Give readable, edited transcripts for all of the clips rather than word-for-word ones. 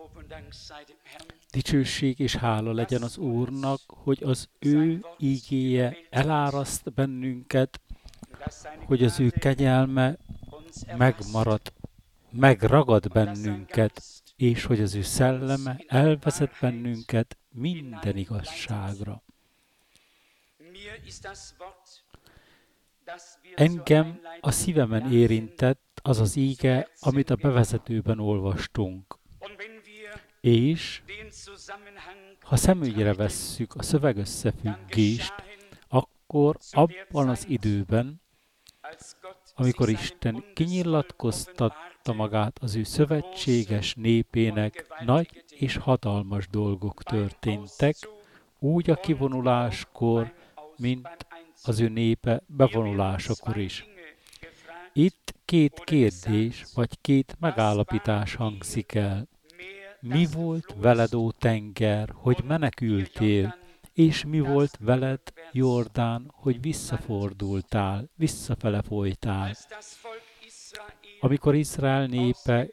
Dicsőség és hála legyen az Úrnak, hogy az ő ígéje eláraszt bennünket, hogy az ő kegyelme megragad bennünket, és hogy az ő szelleme elvezet bennünket minden igazságra. Engem a szívemen érintett az az íge, amit a bevezetőben olvastunk. És ha szemügyre vesszük a szövegösszefüggést, akkor abban az időben, amikor Isten kinyilatkoztatta magát az ő szövetséges népének, nagy és hatalmas dolgok történtek, úgy a kivonuláskor, mint az ő népe bevonulásakor is. Itt két kérdés, vagy két megállapítás hangzik el. Mi volt veled, ó tenger, hogy menekültél, és mi volt veled, Jordán, hogy visszafele folytál? Amikor Izrael népe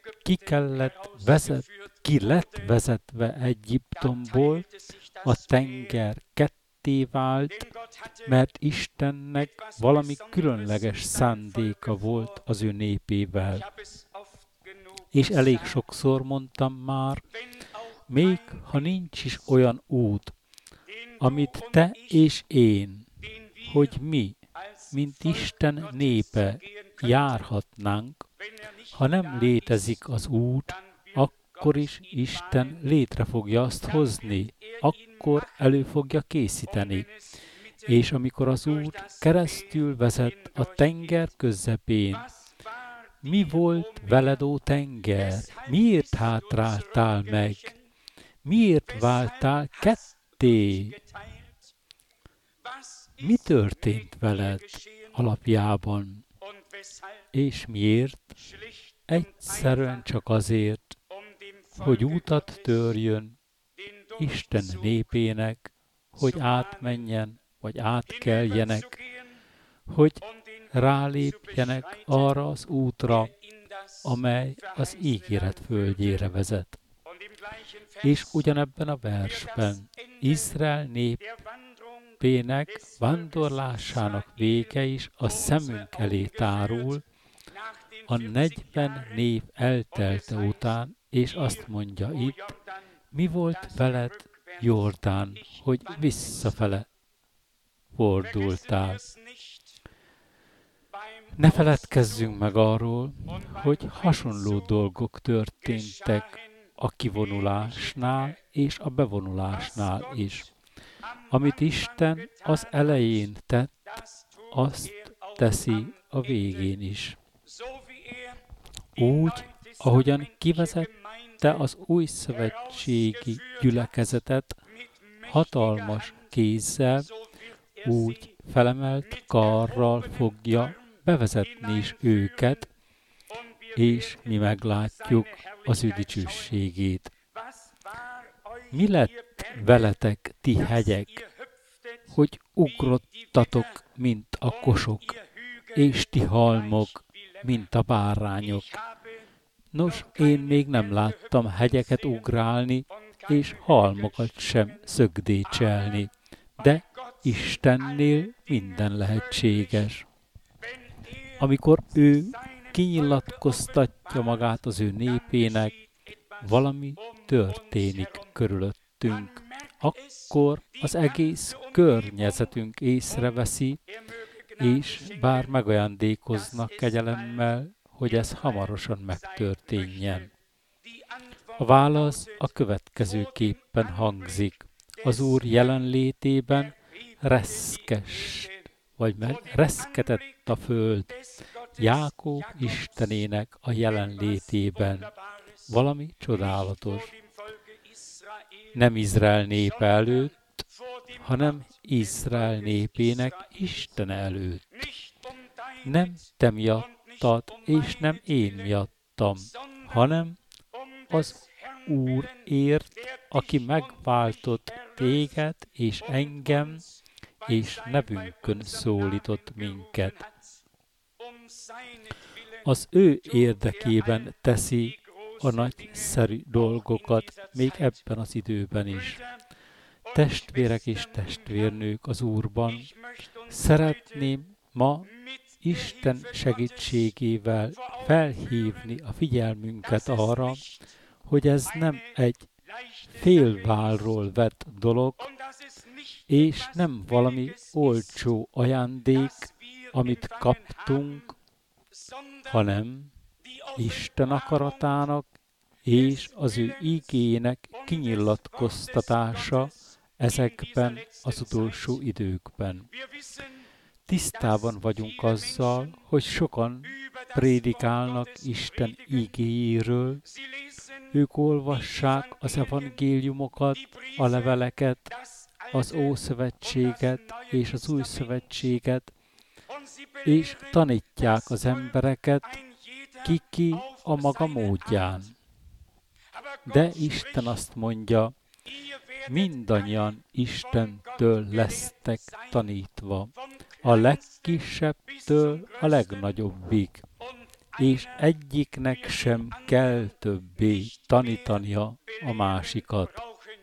ki lett vezetve Egyiptomból, a tenger ketté vált, mert Istennek valami különleges szándéka volt az ő népével. És elég sokszor mondtam már, még ha nincs is olyan út, amit te és én, hogy mi, mint Isten népe járhatnánk, ha nem létezik az út, akkor is Isten létre fogja azt hozni, akkor elő fogja készíteni. És amikor az út keresztül vezet a tenger közepén, mi volt veled, ó tenger? Miért hátráltál meg? Miért váltál ketté? Mi történt veled alapjában? És miért? Egyszerűen csak azért, hogy útat törjön Isten népének, hogy átmenjen, vagy átkeljenek, hogy rálépjenek arra az útra, amely az ígéret földjére vezet. És ugyanebben a versben Izrael népének vándorlásának vége is a szemünk elé tárul, a 40 év eltelte után, és azt mondja itt, mi volt veled, Jordán, hogy visszafele fordultál. Ne feledkezzünk meg arról, hogy hasonló dolgok történtek a kivonulásnál és a bevonulásnál is. Amit Isten az elején tett, azt teszi a végén is. Úgy, ahogyan kivezette az új szövetségi gyülekezetet hatalmas kézzel, úgy felemelt karral fogja bevezetni is őket, és mi meglátjuk az ő dicsőségét. Mi lett veletek, ti hegyek, hogy ugrottatok, mint a kosok, és ti halmok, mint a bárányok? Nos, én még nem láttam hegyeket ugrálni, és halmokat sem szögdécselni, de Istennél minden lehetséges. Amikor ő kinyilatkoztatja magát az ő népének, valami történik körülöttünk, akkor az egész környezetünk észreveszi, és bár megajándékoznak kegyelemmel, hogy ez hamarosan megtörténjen. A válasz a következőképpen hangzik. Az Úr jelenlétében reszketett a föld, Jákob Istenének a jelenlétében. Valami csodálatos. Nem Izrael népe előtt, hanem Izrael népének Isten előtt. Nem te miattad, és nem én miattam, hanem az Úrért, aki megváltott téged és engem, és nevünkön szólított minket. Az ő érdekében teszi a nagyszerű dolgokat még ebben az időben is. Testvérek és testvérnők az Úrban, szeretném ma Isten segítségével felhívni a figyelmünket arra, hogy ez nem egy félválról vett dolog, és nem valami olcsó ajándék, amit kaptunk, hanem Isten akaratának és az ő igének kinyilatkoztatása ezekben az utolsó időkben. Tisztában vagyunk azzal, hogy sokan prédikálnak Isten igéjéről, ők olvassák az evangéliumokat, a leveleket, az Ószövetséget és az Új Szövetséget, és tanítják az embereket, ki a maga módján. De Isten azt mondja, mindannyian Istentől lesztek tanítva, a legkisebbtől a legnagyobbig, és egyiknek sem kell többé tanítania a másikat.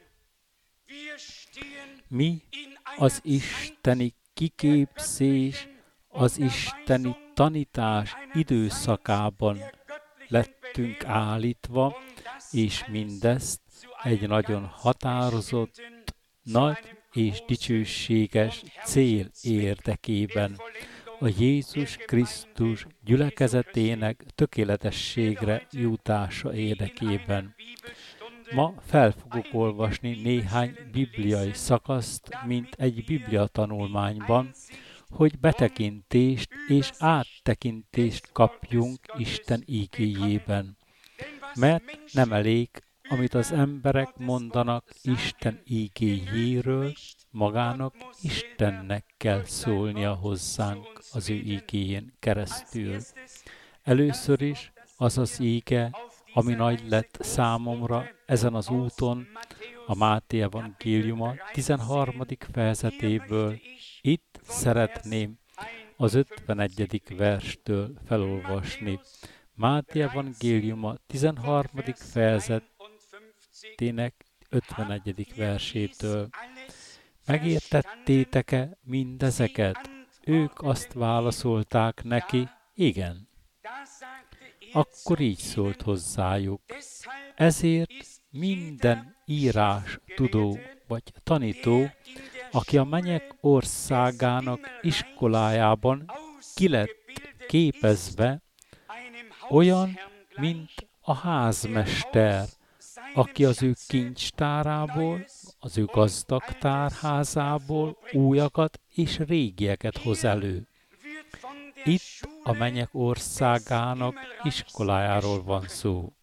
Mi az isteni kiképzés, az isteni tanítás időszakában lettünk állítva, és mindezt egy nagyon határozott, nagy és dicsőséges cél érdekében, a Jézus Krisztus gyülekezetének tökéletességre jutása érdekében. Ma fel fogok olvasni néhány bibliai szakaszt, mint egy bibliatanulmányban, hogy betekintést és áttekintést kapjunk Isten igéjében. Mert nem elég, amit az emberek mondanak Isten igéjéről, magának Istennek kell szólnia hozzánk az ő igéjén keresztül. Először is az az íge, ami nagy lett számomra ezen az úton, a Máté evangéliuma 13. fejezetéből. Itt szeretném az 51. verstől felolvasni. Máté evangéliuma 13. fejezetének 51. versétől. Megértettétek-e mindezeket? Ők azt válaszolták neki, igen. Akkor így szólt hozzájuk. Ezért minden írás tudó vagy tanító, aki a mennyek országának iskolájában ki lett képezve, olyan, mint a házmester, aki az ő kincstárából, az ő gazdag tárházából újakat és régieket hoz elő. Itt a mennyek országának iskolájáról van szó.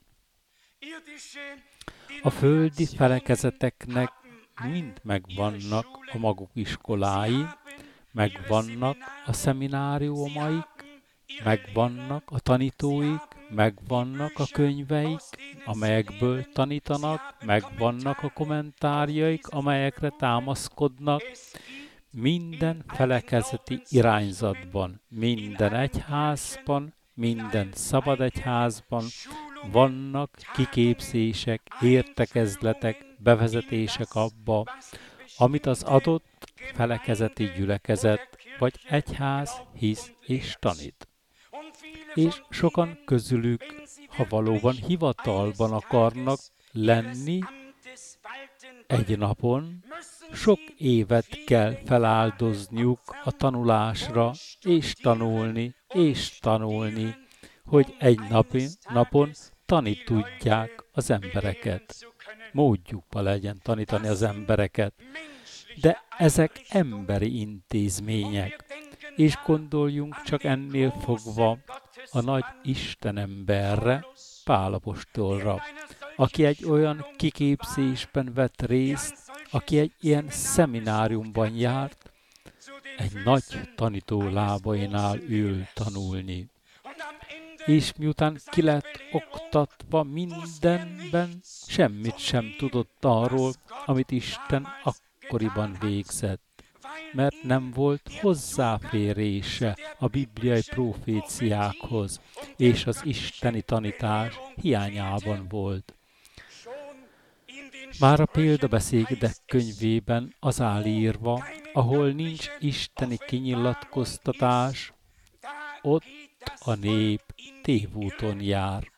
A földi felekezeteknek mind megvannak a maguk iskolái, megvannak a szemináriumaik, megvannak a tanítóik, megvannak a könyveik, amelyekből tanítanak, megvannak a kommentárjaik, amelyekre támaszkodnak. Minden felekezeti irányzatban, minden egyházban, minden szabad egyházban vannak kiképzések, értekezletek, bevezetések abba, amit az adott felekezeti gyülekezet vagy egyház hisz és tanít. És sokan közülük, ha valóban hivatalban akarnak lenni, egy napon sok évet kell feláldozniuk a tanulásra, és tanulni, hogy egy napon tudják az embereket. Módjukba legyen tanítani az embereket. De ezek emberi intézmények, és gondoljunk csak ennél fogva a nagy Istenemberre, Pál apostolra, aki egy olyan kiképzésben vett részt, aki egy ilyen szemináriumban járt, egy nagy tanító lábainál ül tanulni. És miután ki lett oktatva mindenben, semmit sem tudott arról, amit Isten akkoriban végzett. mert nem volt hozzáférése a bibliai proféciákhoz, és az isteni tanítás hiányában volt. Már a példabeszédek könyvében az áll írva, ahol nincs isteni kinyilatkoztatás, ott a nép tévúton jár.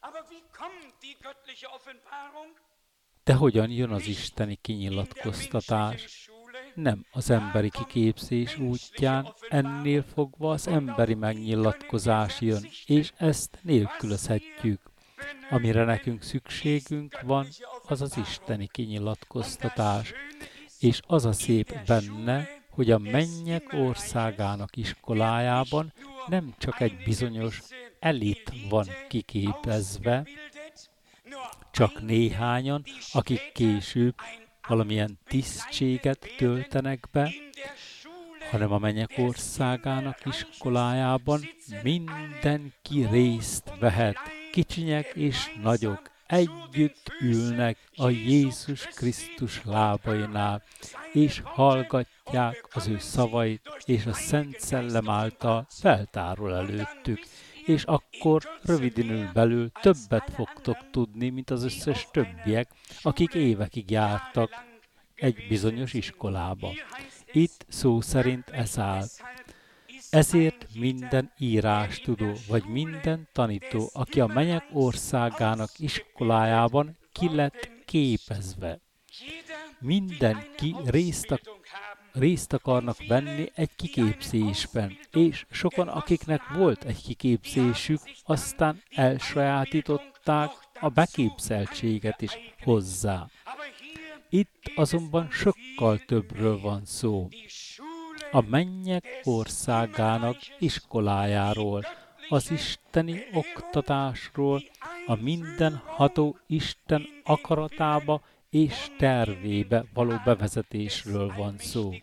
De hogyan jön az isteni kinyilatkoztatás? Nem az emberi kiképzés útján, ennél fogva az emberi megnyilatkozás jön, és ezt nélkülözhetjük. Amire nekünk szükségünk van, az az isteni kinyilatkoztatás. És az a szép benne, hogy a mennyek országának iskolájában nem csak egy bizonyos elit van kiképezve, csak néhányan, akik később valamilyen tisztséget töltenek be, hanem a mennyek országának iskolájában mindenki részt vehet. Kicsinyek és nagyok együtt ülnek a Jézus Krisztus lábainál, és hallgatják az ő szavait, és a Szent Szellem által feltárul előttük. És akkor rövidinül belül többet fogtok tudni, mint az összes többiek, akik évekig jártak egy bizonyos iskolába. Itt szó szerint ez áll. Ezért minden írástudó, vagy minden tanító, aki a mennyek országának iskolájában ki lett képezve. Mindenki részt akarnak venni egy kiképzésben, és sokan, akiknek volt egy kiképzésük, aztán elsajátították a beképzeltséget is hozzá. Itt azonban sokkal többről van szó. A mennyek országának iskolájáról, az isteni oktatásról, a mindenható Isten akaratába és tervébe való bevezetésről van szó.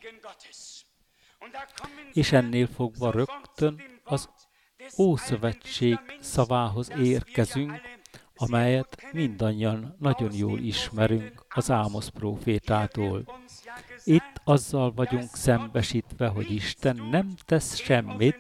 És ennél fogva rögtön az Ószövetség szavához érkezünk, amelyet mindannyian nagyon jól ismerünk az Ámosz prófétától. Itt azzal vagyunk szembesítve, hogy Isten nem tesz semmit,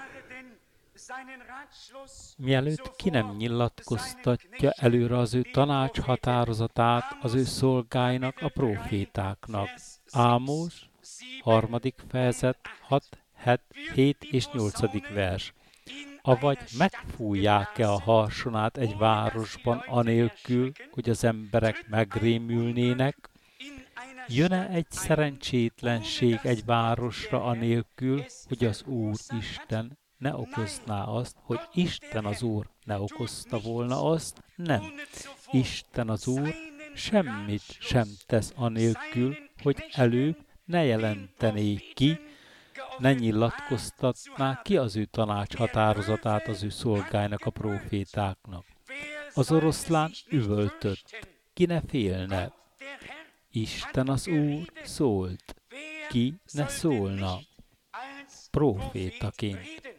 mielőtt ki nem nyilatkoztatja előre az ő tanácshatározatát az ő szolgáinak, a prófétáknak. Ámos, 3. fejezet, 6, 7 és 8. vers. Avagy megfújják-e a harsonát egy városban anélkül, hogy az emberek megrémülnének? Jön-e egy szerencsétlenség egy városra anélkül, hogy az Úr Isten ne okozná azt, hogy Isten az Úr ne okozta volna azt? Nem. Isten az Úr semmit sem tesz anélkül, hogy előbb ne jelentené ki, ne nyilatkoztatná ki az ő tanácshatározatát az ő szolgáinak, a prófétáknak. Az oroszlán üvöltött, ki ne félne. Isten az Úr szólt, ki ne szólna, prófétaként.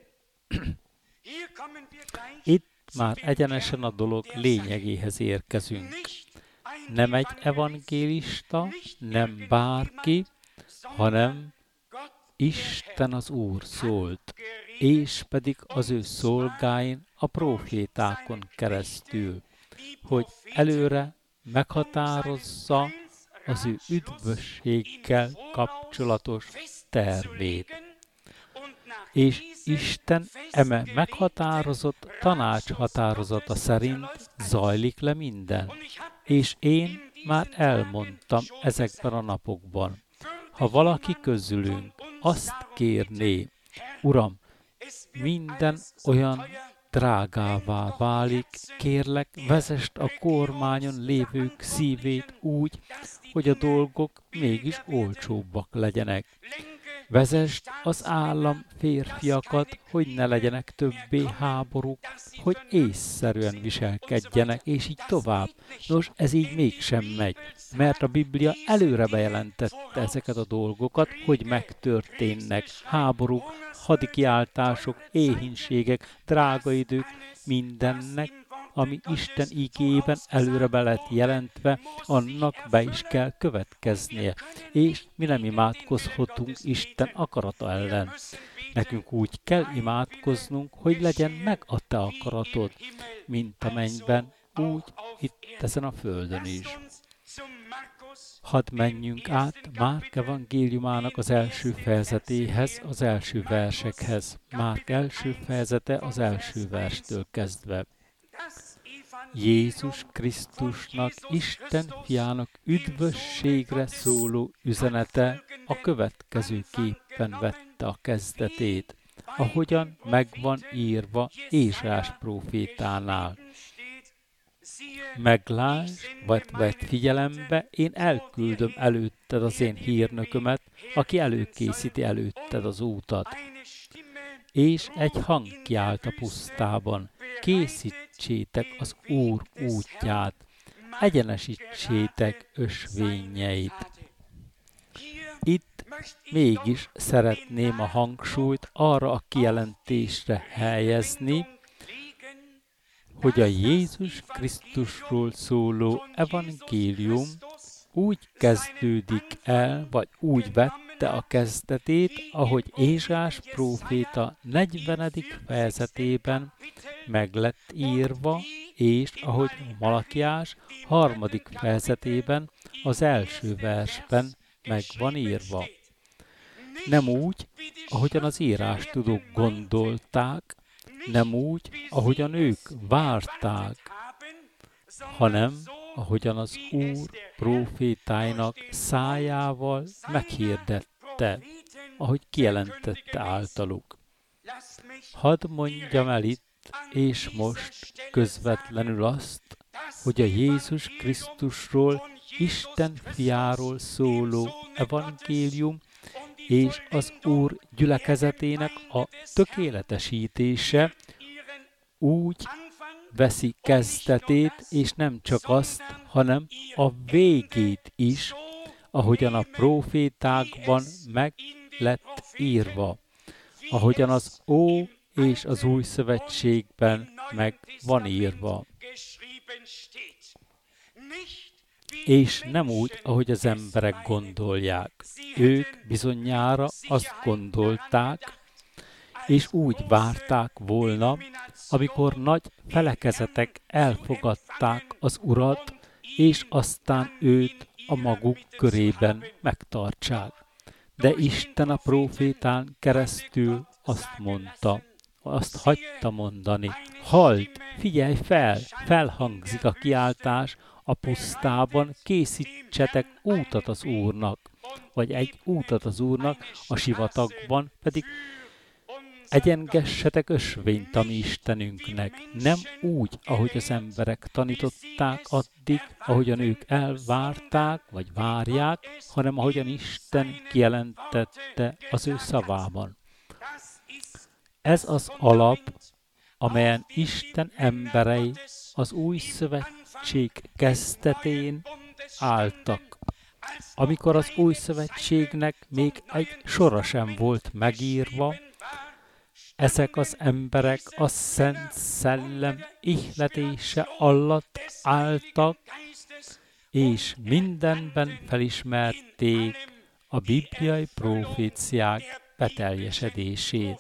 Itt már egyenesen a dolog lényegéhez érkezünk. Nem egy evangélista, nem bárki, hanem Isten az Úr szólt, és pedig az ő szolgáin, a prófétákon keresztül, hogy előre meghatározza az ő üdvösséggel kapcsolatos tervét. És Isten eme meghatározott tanácshatározata szerint zajlik le minden. És én már elmondtam ezekben a napokban. Ha valaki közülünk azt kérné, Uram, minden olyan drágává válik, kérlek, vezesd a kormányon lévők szívét úgy, hogy a dolgok mégis olcsóbbak legyenek. Vezesd az állam férfiakat, hogy ne legyenek többé háborúk, hogy észszerűen viselkedjenek, és így tovább. Nos, ez így mégsem megy, mert a Biblia előre bejelentette ezeket a dolgokat, hogy megtörténnek háborúk, hadikiáltások, éhínségek, drága idők, mindennek ami Isten igében előre be lett jelentve, annak be is kell következnie, és mi nem imádkozhatunk Isten akarata ellen. Nekünk úgy kell imádkoznunk, hogy legyen meg a te akaratod, mint a mennyben, úgy itt ezen a földön is. Hadd menjünk át Márk evangéliumának az első fejezetéhez, az első versekhez. Márk első fejezete az első verstől kezdve. Jézus Krisztusnak, Isten fiának üdvösségre szóló üzenete a következőképpen vette a kezdetét, ahogyan megvan írva Ézsaiás prófétánál. Meglásd, vagy vedd figyelembe, én elküldöm előtted az én hírnökömet, aki előkészíti előtted az útat. És egy hang kiált a pusztában, készítsétek az Úr útját, egyenesítsétek ösvényeit. Itt mégis szeretném a hangsúlyt arra a kijelentésre helyezni, hogy a Jézus Krisztusról szóló evangélium úgy kezdődik el, vagy úgy vette a kezdetét, ahogy Ézsaiás próféta 40. fejezetében meg lett írva, és ahogy Malakiás 3. fejezetében az első versben meg van írva. Nem úgy, ahogyan az írástudók gondolták, nem úgy, ahogyan ők várták, hanem ahogyan az Úr prófétáinak szájával meghirdette, ahogy kijelentette általuk. Hadd mondjam el itt és most közvetlenül azt, hogy a Jézus Krisztusról, Isten fiáról szóló evangélium és az Úr gyülekezetének a tökéletesítése úgy veszi kezdetét, és nem csak azt, hanem a végét is, ahogyan a prófétákban meg lett írva, ahogyan az Ó és az Új Szövetségben meg van írva. És nem úgy, ahogy az emberek gondolják. Ők bizonyára azt gondolták, és úgy várták volna, amikor nagy felekezetek elfogadták az Urat, és aztán őt a maguk körében megtartsák. De Isten a prófétán keresztül azt hagyta mondani. Halld, figyelj fel, felhangzik a kiáltás a pusztában, készítsetek útat az Úrnak, vagy egy útat az Úrnak, a sivatagban pedig egyengessetek ösvényt a mi Istenünknek. Nem úgy, ahogy az emberek tanították addig, ahogyan ők elvárták, vagy várják, hanem ahogyan Isten kijelentette az ő szavában. Ez az alap, amelyen Isten emberei az új szövetség kezdetén álltak. Amikor az új szövetségnek még egy sora sem volt megírva, ezek az emberek a Szent Szellem ihletése alatt álltak, és mindenben felismerték a bibliai proféciák beteljesedését.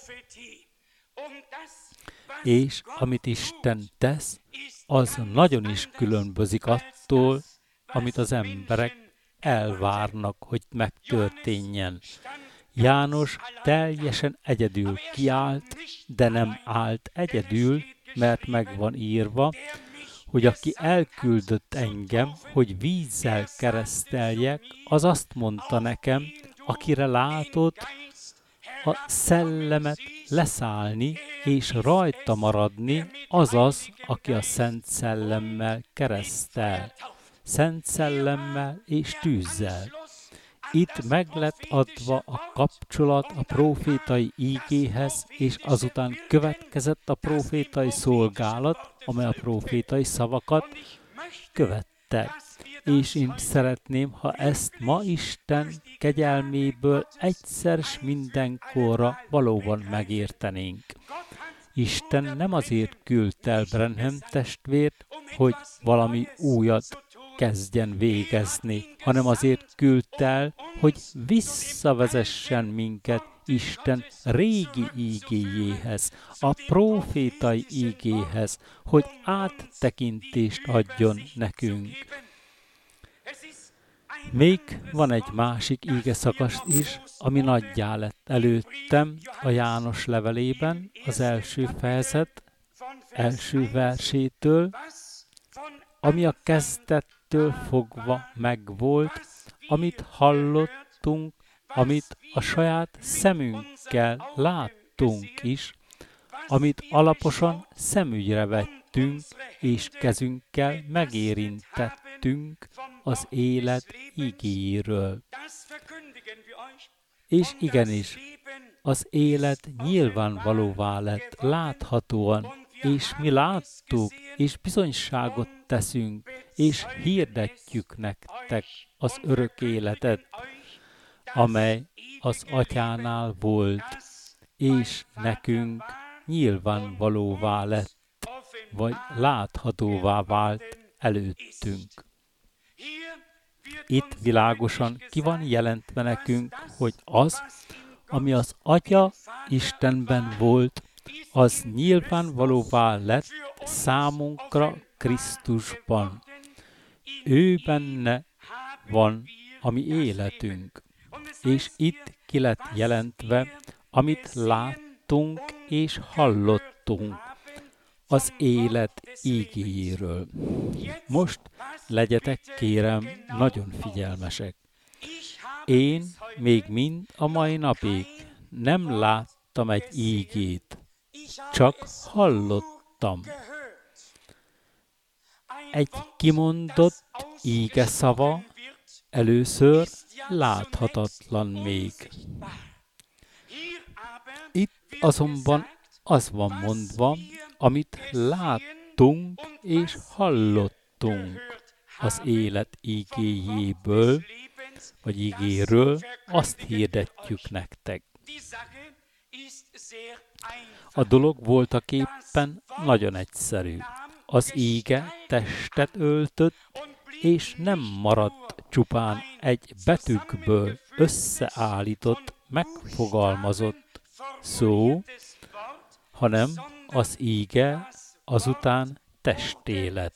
És amit Isten tesz, az nagyon is különbözik attól, amit az emberek elvárnak, hogy megtörténjen. János teljesen egyedül kiállt, de nem állt egyedül, mert meg van írva, hogy aki elküldött engem, hogy vízzel kereszteljek, az azt mondta nekem, akire látod a szellemet leszállni és rajta maradni, azaz, aki a Szent Szellemmel keresztel, Szent Szellemmel és tűzzel. Itt meg lett adva a kapcsolat a prófétai ígéhez, és azután következett a prófétai szolgálat, amely a prófétai szavakat követte. És én szeretném, ha ezt ma Isten kegyelméből egyszer s mindenkorra valóban megértenénk. Isten nem azért küldte el Branham testvért, hogy valami újat kezdjen végezni, hanem azért küldte el, hogy visszavezessen minket Isten régi ígéjéhez, a prófétai ígéhez, hogy áttekintést adjon nekünk. Még van egy másik ígeszakasz is, ami nagyjá lett előttem a János levelében, az első fejezet, első versétől, ami a kezdettől fogva megvolt, amit hallottunk, amit a saját szemünkkel láttunk is, amit alaposan szemügyre vettünk, és kezünkkel megérintettünk az élet igéjéről. És igenis, az élet nyilvánvalóvá lett láthatóan, és mi láttuk, és bizonyságot teszünk, és hirdetjük nektek az örök életet, amely az Atyánál volt, és nekünk nyilvánvalóvá lett, vagy láthatóvá vált előttünk. Itt világosan ki van jelentve nekünk, hogy az, ami az Atya Istenben volt, az nyilvánvalóvá lett számunkra Krisztusban. Ő benne van a mi életünk. És itt ki lett jelentve, amit láttunk és hallottunk az élet ígéjéről. Most legyetek, kérem, nagyon figyelmesek. Én még mind a mai napig nem láttam egy ígét, csak hallottam. Egy kimondott íge szava először láthatatlan még. Itt azonban az van mondva, amit láttunk és hallottunk az élet ígéjéből, vagy ígéről, azt hirdetjük nektek. A dolog voltaképpen nagyon egyszerű. Az íge testet öltött, és nem maradt csupán egy betűkből összeállított, megfogalmazott szó, hanem az íge azután testé lett.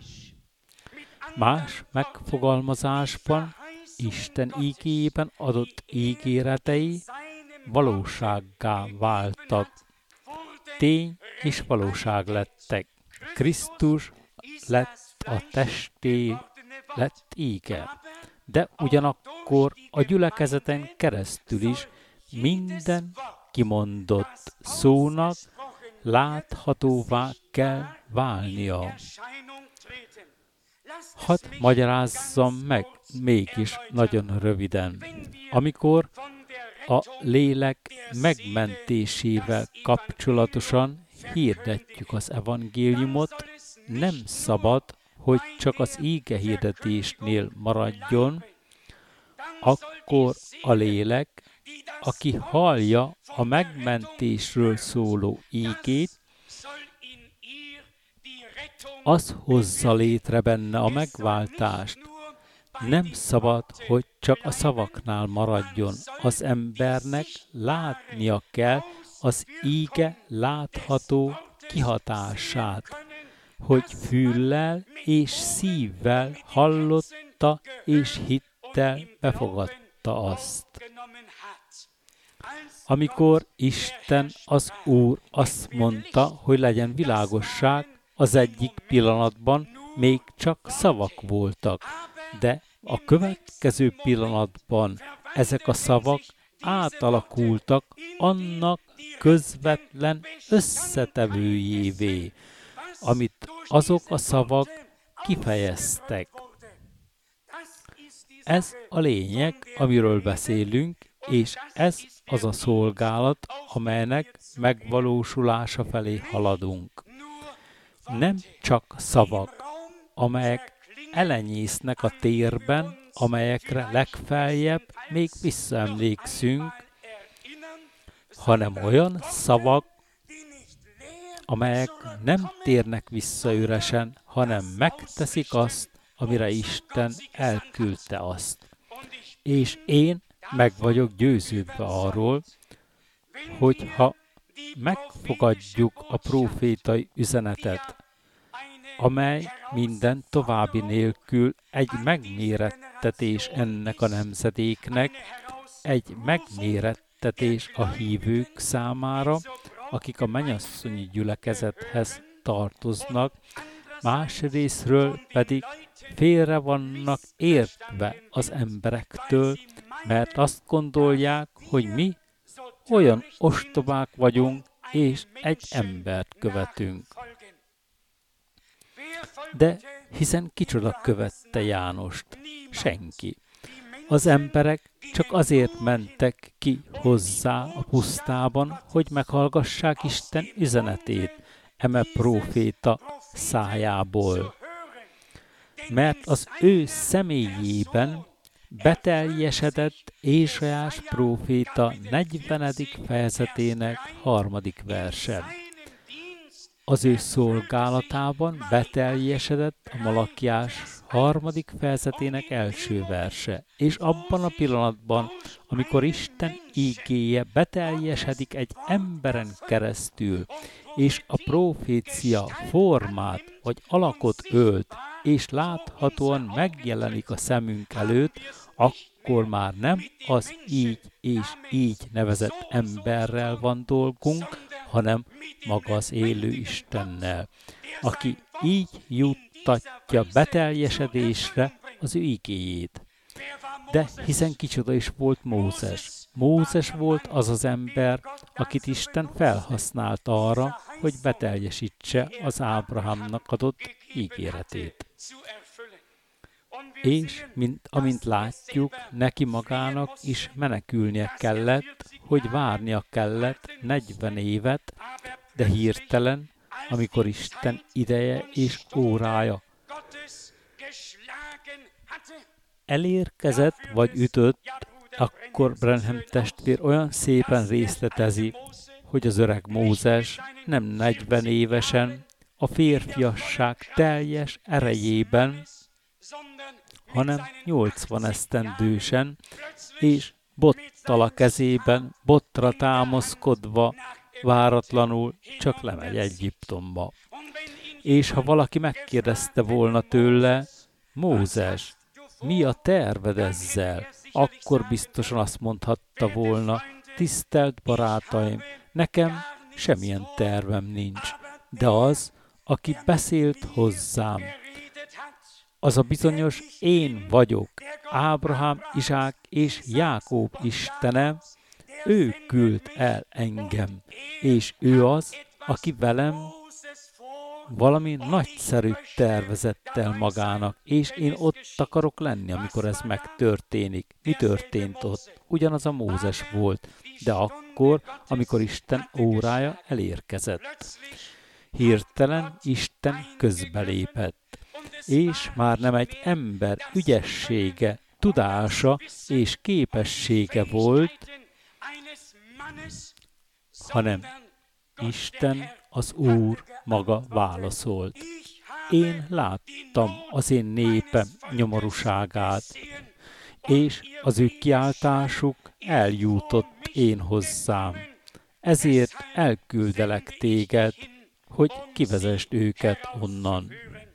Más megfogalmazásban Isten ígéjében adott ígéretei valósággá váltak. Tény és valóság lettek. Krisztus lett a testé, lett íge. De ugyanakkor a gyülekezeten keresztül is minden kimondott szónak láthatóvá kell válnia. Hadd magyarázzam meg mégis nagyon röviden. Amikor a lélek megmentésével kapcsolatosan hirdetjük az evangéliumot, nem szabad, hogy csak az íge hirdetésnél maradjon, akkor a lélek, aki hallja a megmentésről szóló ígét, az hozza létre benne a megváltást. Nem szabad, hogy csak a szavaknál maradjon. Az embernek látnia kell az íge látható kihatását, hogy füllel és szívvel hallotta és hittel befogadta azt. Amikor Isten, az Úr azt mondta, hogy legyen világosság, az egyik pillanatban még csak szavak voltak, de a következő pillanatban ezek a szavak átalakultak annak közvetlen összetevőjévé, amit azok a szavak kifejeztek. Ez a lényeg, amiről beszélünk, és ez az a szolgálat, amelynek megvalósulása felé haladunk. Nem csak szavak, amelyek elenyésznek a térben, amelyekre legfeljebb még visszaemlékszünk, hanem olyan szavak, amelyek nem térnek vissza üresen, hanem megteszik azt, amire Isten elküldte azt. És én meg vagyok győződve arról, hogy ha megfogadjuk a prófétai üzenetet, amely minden további nélkül egy megmérettetés ennek a nemzedéknek, egy megmérettetés a hívők számára, akik a mennyasszonyi gyülekezethez tartoznak, másrészről pedig félre vannak értve az emberektől, mert azt gondolják, hogy mi olyan ostobák vagyunk, és egy embert követünk. De hiszen kicsoda követte Jánost? Senki. Az emberek csak azért mentek ki hozzá a pusztában, hogy meghallgassák Isten üzenetét, eme próféta szájából. Mert az ő személyében beteljesedett Ézsaiás próféta 40. fejezetének 3. verse. Az ő szolgálatában beteljesedett a Malakiás 3. fejezetének 1. verse. És abban a pillanatban, amikor Isten ígéje beteljesedik egy emberen keresztül, és a profécia formát vagy alakot ölt, és láthatóan megjelenik a szemünk előtt, akkor már nem az így és így nevezett emberrel van dolgunk, hanem maga az élő Istennel, aki így juttatja beteljesedésre az ő igéjét. De hiszen kicsoda is volt Mózes? Mózes volt az az ember, akit Isten felhasznált arra, hogy beteljesítse az Ábrahámnak adott ígéretét. És, amint látjuk, neki magának is menekülnie kellett, hogy várnia kellett 40 évet, de hirtelen, amikor Isten ideje és órája elérkezett vagy ütött, akkor Branham testvér olyan szépen részletezi, hogy az öreg Mózes nem 40 évesen, a férfiasság teljes erejében, hanem 80 esztendősen, és bottal a kezében, bottra támaszkodva, váratlanul csak lemegy Egyiptomba. És ha valaki megkérdezte volna tőle, Mózes, mi a terved ezzel? Akkor biztosan azt mondhatta volna, tisztelt barátaim, nekem semmilyen tervem nincs, de az, aki beszélt hozzám, az a bizonyos én vagyok, Ábrahám, Izsák és Jákob Istene, ő küld el engem, és ő az, aki velem valami nagyszerűt tervezett el magának, és én ott akarok lenni, amikor ez megtörténik. Mi történt ott? Ugyanaz a Mózes volt, de akkor, amikor Isten órája elérkezett. Hirtelen Isten közbelépett, és már nem egy ember ügyessége, tudása és képessége volt, hanem Isten, az Úr maga válaszolt. Én láttam az én népem nyomorúságát, és az ő kiáltásuk eljutott én hozzám. Ezért elküldelek téged, hogy kivezesd őket onnan.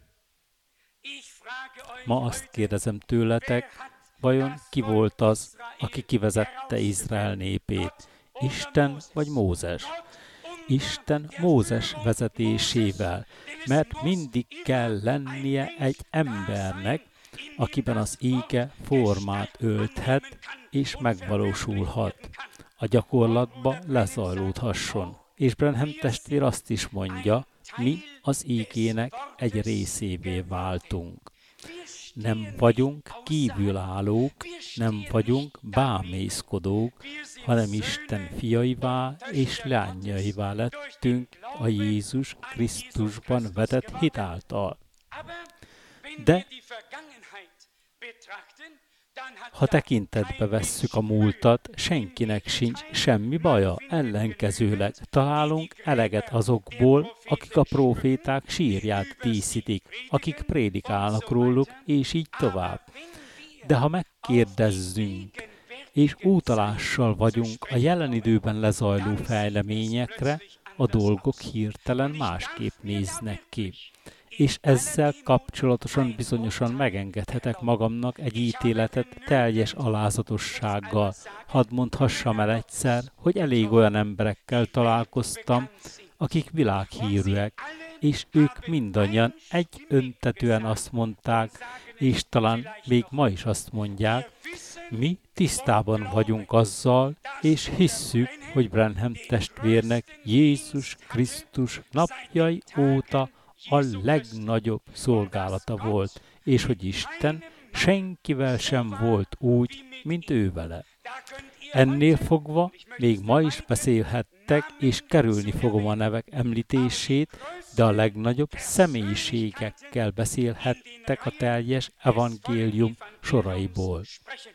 Ma azt kérdezem tőletek, vajon ki volt az, aki kivezette Izrael népét? Isten vagy Mózes? Isten Mózes vezetésével, mert mindig kell lennie egy embernek, akiben az íge formát ölthet és megvalósulhat, a gyakorlatba lezajlódhasson. És Branham testvér azt is mondja, mi az ígének egy részévé váltunk. Nem vagyunk kívülállók, nem vagyunk bámészkodók, hanem Isten fiaivá és lányaivá lettünk a Jézus Krisztusban vetett hit által. De Ha tekintetbe vesszük a múltat, senkinek sincs semmi baja, ellenkezőleg találunk eleget azokból, akik a próféták sírját díszítik, akik prédikálnak róluk, és így tovább. De ha megkérdezzünk, és útalással vagyunk a jelen időben lezajló fejleményekre, a dolgok hirtelen másképp néznek ki. És ezzel kapcsolatosan bizonyosan megengedhetek magamnak egy ítéletet teljes alázatossággal. Hadd mondhassam el egyszer, hogy elég olyan emberekkel találkoztam, akik világhírűek, és ők mindannyian egyöntetűen azt mondták, és talán még ma is azt mondják, mi tisztában vagyunk azzal, és hisszük, hogy Branham testvérnek Jézus Krisztus napjai óta a legnagyobb szolgálata volt, és hogy Isten senkivel sem volt úgy, mint ő vele. Ennél fogva még ma is beszélhettek, és kerülni fogom a nevek említését, de a legnagyobb személyiségekkel beszélhettek a teljes evangélium soraiból.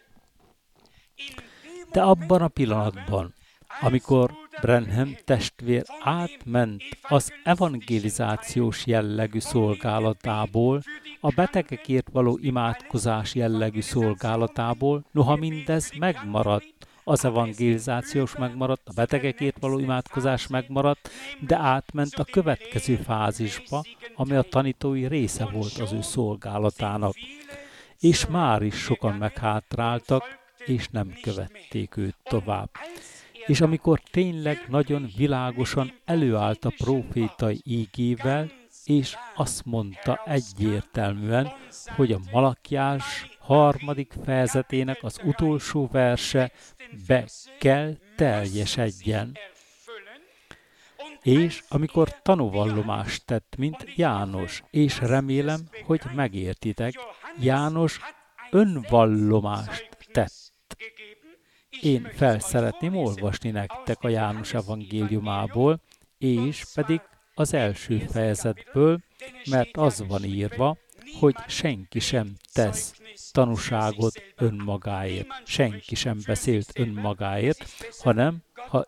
De abban a pillanatban, amikor Branham testvér átment az evangelizációs jellegű szolgálatából, a betegekért való imádkozás jellegű szolgálatából, noha mindez megmaradt, az evangelizációs megmaradt, a betegekért való imádkozás megmaradt, de átment a következő fázisba, ami a tanítói része volt az ő szolgálatának. És már is sokan meghátráltak, és nem követték őt tovább. És amikor tényleg nagyon világosan előállt a prófétai ígével, és azt mondta egyértelműen, hogy a Malakiás 3. fejezetének az utolsó verse be kell teljesedjen. És amikor tanúvallomást tett, mint János, és remélem, hogy megértitek, János önvallomást tett. Én fel szeretném olvasni nektek a János evangéliumából, és pedig az első fejezetből, mert az van írva, hogy senki sem tesz tanúságot önmagáért, senki sem beszélt önmagáért, hanem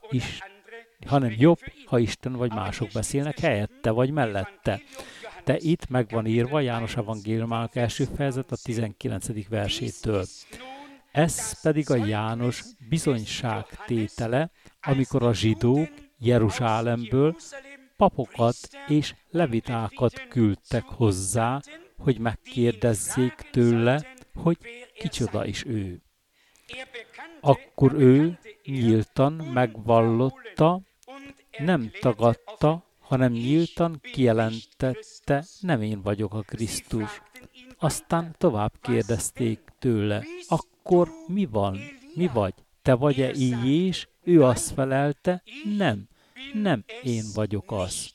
jobb, ha Isten vagy mások beszélnek helyette vagy mellette. De itt meg van írva János evangéliumának első fejezet a 19. versétől. Ez pedig a János bizonyságtétele, amikor a zsidók Jeruzsálemből papokat és levitákat küldtek hozzá, hogy megkérdezzék tőle, hogy kicsoda is ő. Akkor ő nyíltan megvallotta, nem tagadta, hanem nyíltan kijelentette, nem én vagyok a Krisztus. Aztán tovább kérdezték tőle, akkor mi van? Mi vagy? Te vagy-e Íjés? Ő azt felelte, nem én vagyok az.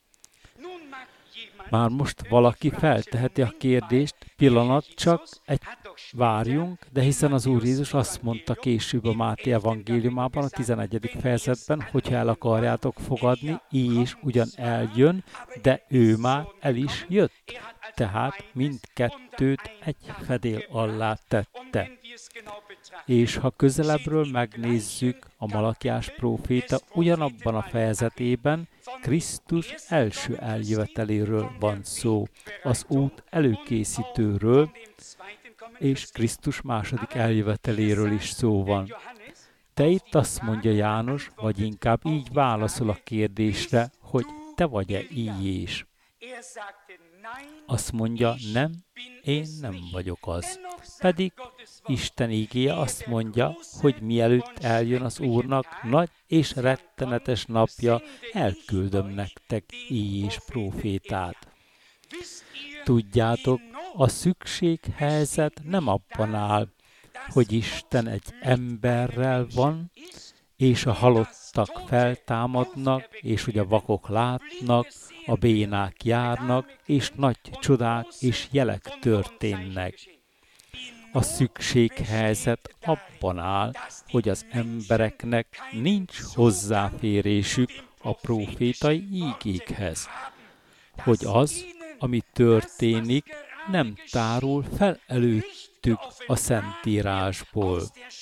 Már most valaki felteheti a kérdést, pillanat csak, várjunk, de hiszen az Úr Jézus azt mondta később a Máté evangéliumában, a 11. fejezetben, hogyha el akarjátok fogadni, Íjés ugyan eljön, de ő már el is jött. Tehát mindkettőt egy fedél alá tette. És ha közelebbről megnézzük, a Malakiás próféta ugyanabban a fejezetében Krisztus első eljöveteléről van szó, az út előkészítőről, és Krisztus második eljöveteléről is szó van. De itt azt mondja János, vagy inkább így válaszol a kérdésre, hogy te vagy-e Íjés. Azt mondja, nem, én nem vagyok az. Pedig Isten ígéje azt mondja, hogy mielőtt eljön az Úrnak nagy és rettenetes napja, elküldöm nektek Íjés prófétát. Tudjátok, a szükséghelyzet nem abban áll, hogy Isten egy emberrel van, és a halottak feltámadnak, és hogy a vakok látnak, a bénák járnak, és nagy csodák és jelek történnek. A szükséghelyzet abban áll, hogy az embereknek nincs hozzáférésük a prófétai ígékhez. Hogy az, ami történik, nem tárul fel előttük a Szentírásból.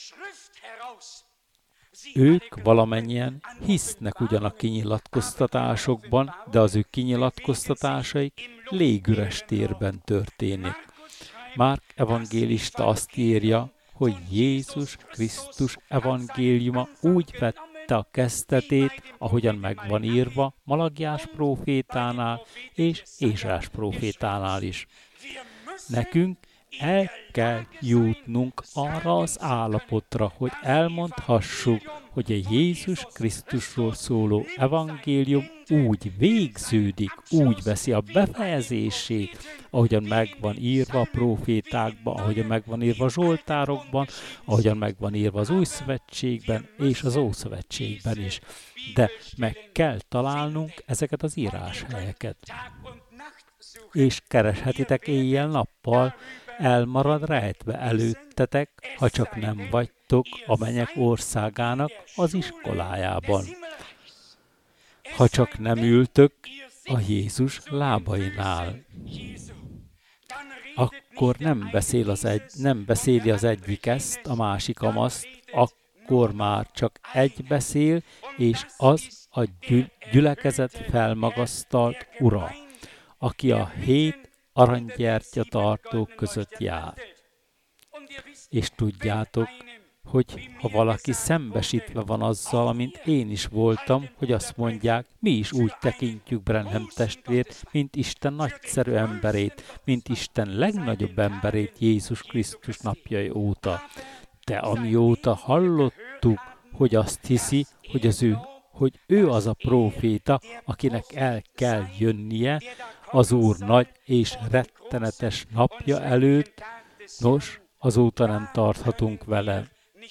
Ők valamennyien hisznek ugyan a kinyilatkoztatásokban, de az ő kinyilatkoztatásaik légüres térben történik. Márk evangélista azt írja, hogy Jézus Krisztus evangéliuma úgy vette a kezdetét, ahogyan megvan írva Malagiás prófétánál és Ézsaiás prófétánál is. Nekünk el kell jutnunk arra az állapotra, hogy elmondhassuk, hogy a Jézus Krisztusról szóló evangélium úgy végződik, úgy veszi a befejezését, ahogyan megvan írva a prófétákban, ahogyan megvan írva a zsoltárokban, ahogyan megvan írva az Új Szövetségben és az Ószövetségben is. De meg kell találnunk ezeket az íráshelyeket. És kereshetitek éjjel-nappal, elmarad rejtve előttetek, ha csak nem vagytok a mennyek országának az iskolájában. Ha csak nem ültök a Jézus lábainál. Akkor nem beszéli az egyik ezt, a másik amazt, akkor már csak egy beszél, és az a gyülekezet felmagasztalt ura, aki a 7 aranygyertya tartók között jár. És tudjátok, hogy ha valaki szembesítve van azzal, amint én is voltam, hogy azt mondják, mi is úgy tekintjük Branham testvért, mint Isten nagyszerű emberét, mint Isten legnagyobb emberét Jézus Krisztus napjai óta. De amióta hallottuk, hogy azt hiszi, hogy ő az a próféta, akinek el kell jönnie az Úr nagy és rettenetes napja előtt, nos, azóta nem tarthatunk vele.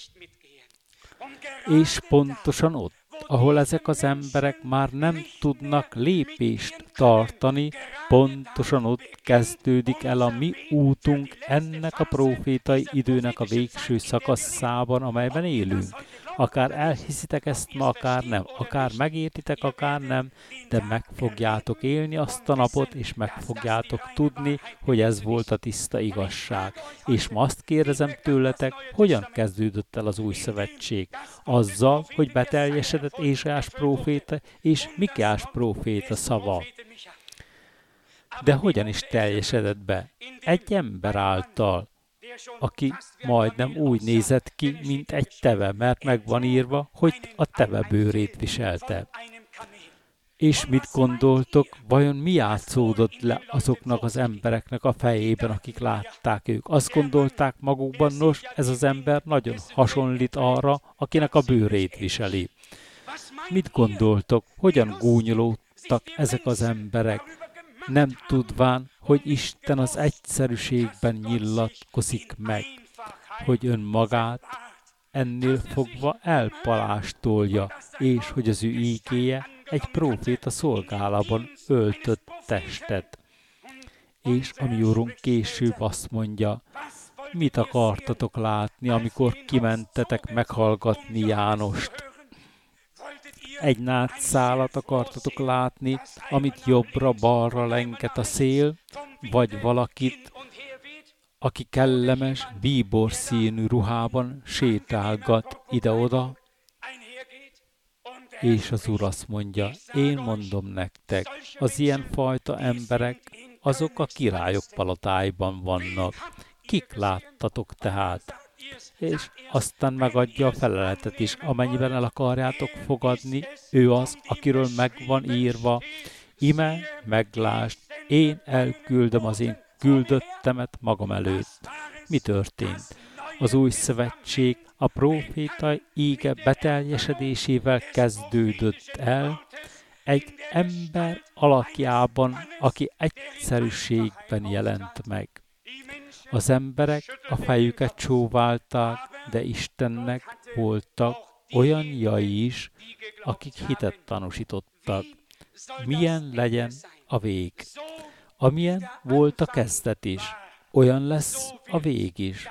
És pontosan ott, ahol ezek az emberek már nem tudnak lépést tartani, pontosan ott kezdődik el a mi útunk ennek a prófétai időnek a végső szakaszában, amelyben élünk. Akár elhiszitek ezt ma, akár nem, akár megértitek, akár nem, de meg fogjátok élni azt a napot, és meg fogjátok tudni, hogy ez volt a tiszta igazság. És ma azt kérdezem tőletek, hogyan kezdődött el az új szövetség? Azzal, hogy beteljesedett Ézsaiás próféta és Mikeás próféta szava. De hogyan is teljesedett be? Egy ember által, aki majdnem úgy nézett ki, mint egy teve, mert meg van írva, hogy a teve bőrét viselte. És mit gondoltok, vajon mi játszódott le azoknak az embereknek a fejében, akik látták ők? Azt gondolták magukban, nos, ez az ember nagyon hasonlít arra, akinek a bőrét viseli. Mit gondoltok, hogyan gúnyolódtak ezek az emberek, nem tudván, hogy Isten az egyszerűségben nyilatkozik meg, hogy önmagát ennél fogva elpalástolja, és hogy az ő ígéje egy próféta szolgálában öltött testet. És a mi Urunk később azt mondja, mit akartatok látni, amikor kimentetek meghallgatni Jánost? Egy nátszálat akartatok látni, amit jobbra-balra lenget a szél, vagy valakit, aki kellemes, bíborszínű ruhában sétálgat ide-oda? És az Úr azt mondja, én mondom nektek, az ilyen fajta emberek, azok a királyok palotáiban vannak. Kik láttatok tehát? És aztán megadja a feleletet is, amennyiben el akarjátok fogadni, ő az, akiről megvan írva, ime, meglásd, én elküldöm az én küldöttemet magam előtt. Mi történt? Az új szövetség a próféta íge beteljesedésével kezdődött el, egy ember alakjában, aki egyszerűségben jelent meg. Az emberek a fejüket csóválták, de Istennek voltak olyanjai is, akik hitet tanúsítottak. Milyen legyen a vég? Amilyen volt a kezdet is, olyan lesz a vég is.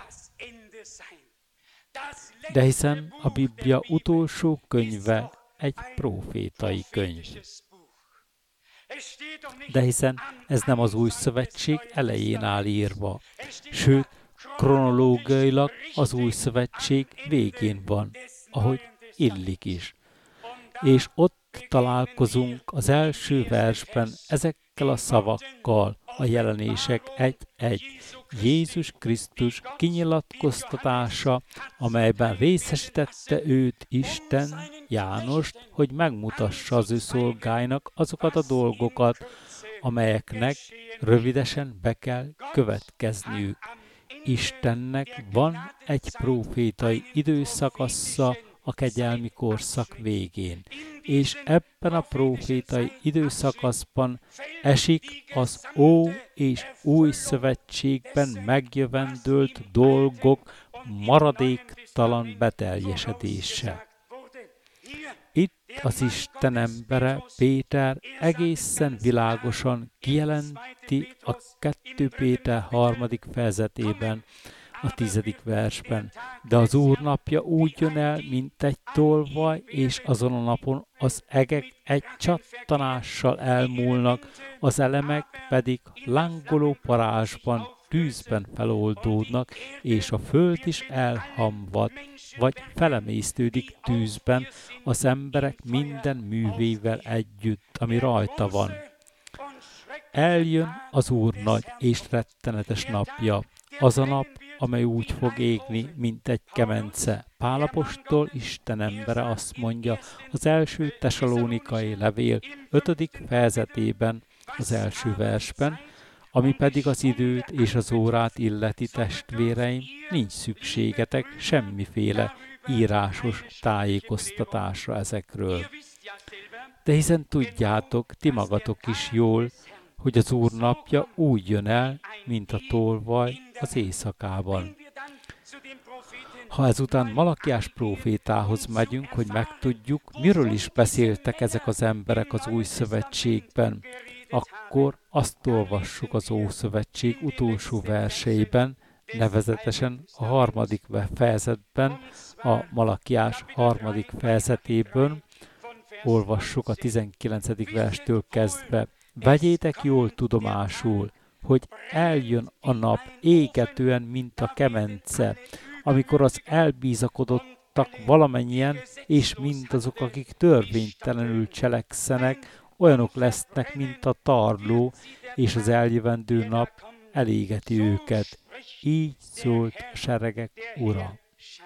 De hiszen a Biblia utolsó könyve egy prófétai könyv. De hiszen ez nem az új szövetség elején áll írva, sőt, kronológiailag az új szövetség végén van, ahogy illik is. És ott találkozunk az első versben ezekkel a szavakkal, a Jelenések 1:1. Jézus Krisztus kinyilatkoztatása, amelyben részesítette őt Isten, Jánost, hogy megmutassa az ő szolgáinak azokat a dolgokat, amelyeknek rövidesen be kell következniük. Istennek van egy prófétai időszakassa a kegyelmi korszak végén, és ebben a prófétai időszakaszban esik az Ó és Új Szövetségben megjövendőlt dolgok maradéktalan beteljesedése. Itt az Isten embere, Péter egészen világosan kijelenti a 2 Péter 3. fejezetében, a 10. versben. De az Úr napja úgy jön el, mint egy tolvaj, és azon a napon az egek egy csattanással elmúlnak, az elemek pedig lángoló parázsban, tűzben feloldódnak, és a föld is elhamvad, vagy felemésztődik tűzben az emberek minden művével együtt, ami rajta van. Eljön az Úr nagy és rettenetes napja, az a nap, amely úgy fog égni, mint egy kemence. Pál apostol, Isten embere azt mondja az első Tesalónikai levél 5. fejezetében, az első versben, ami pedig az időt és az órát illeti, testvéreim, nincs szükségetek semmiféle írásos tájékoztatásra ezekről. De hiszen tudjátok, ti magatok is jól, hogy az Úr napja úgy jön el, mint a tolvaj az éjszakában. Ha ezután Malakiás prófétához megyünk, hogy megtudjuk, miről is beszéltek ezek az emberek az új szövetségben, akkor azt olvassuk az Ószövetség utolsó verseiben, nevezetesen a 3. fejezetben, a Malakiás 3. fejezetében, olvassuk a 19. verstől kezdve. Vegyétek jól tudomásul, hogy eljön a nap égetően, mint a kemence, amikor az elbízakodottak valamennyien, és mindazok, akik törvénytelenül cselekszenek, olyanok lesznek, mint a tarló, és az eljövendő nap elégeti őket. Így szólt a seregek Ura.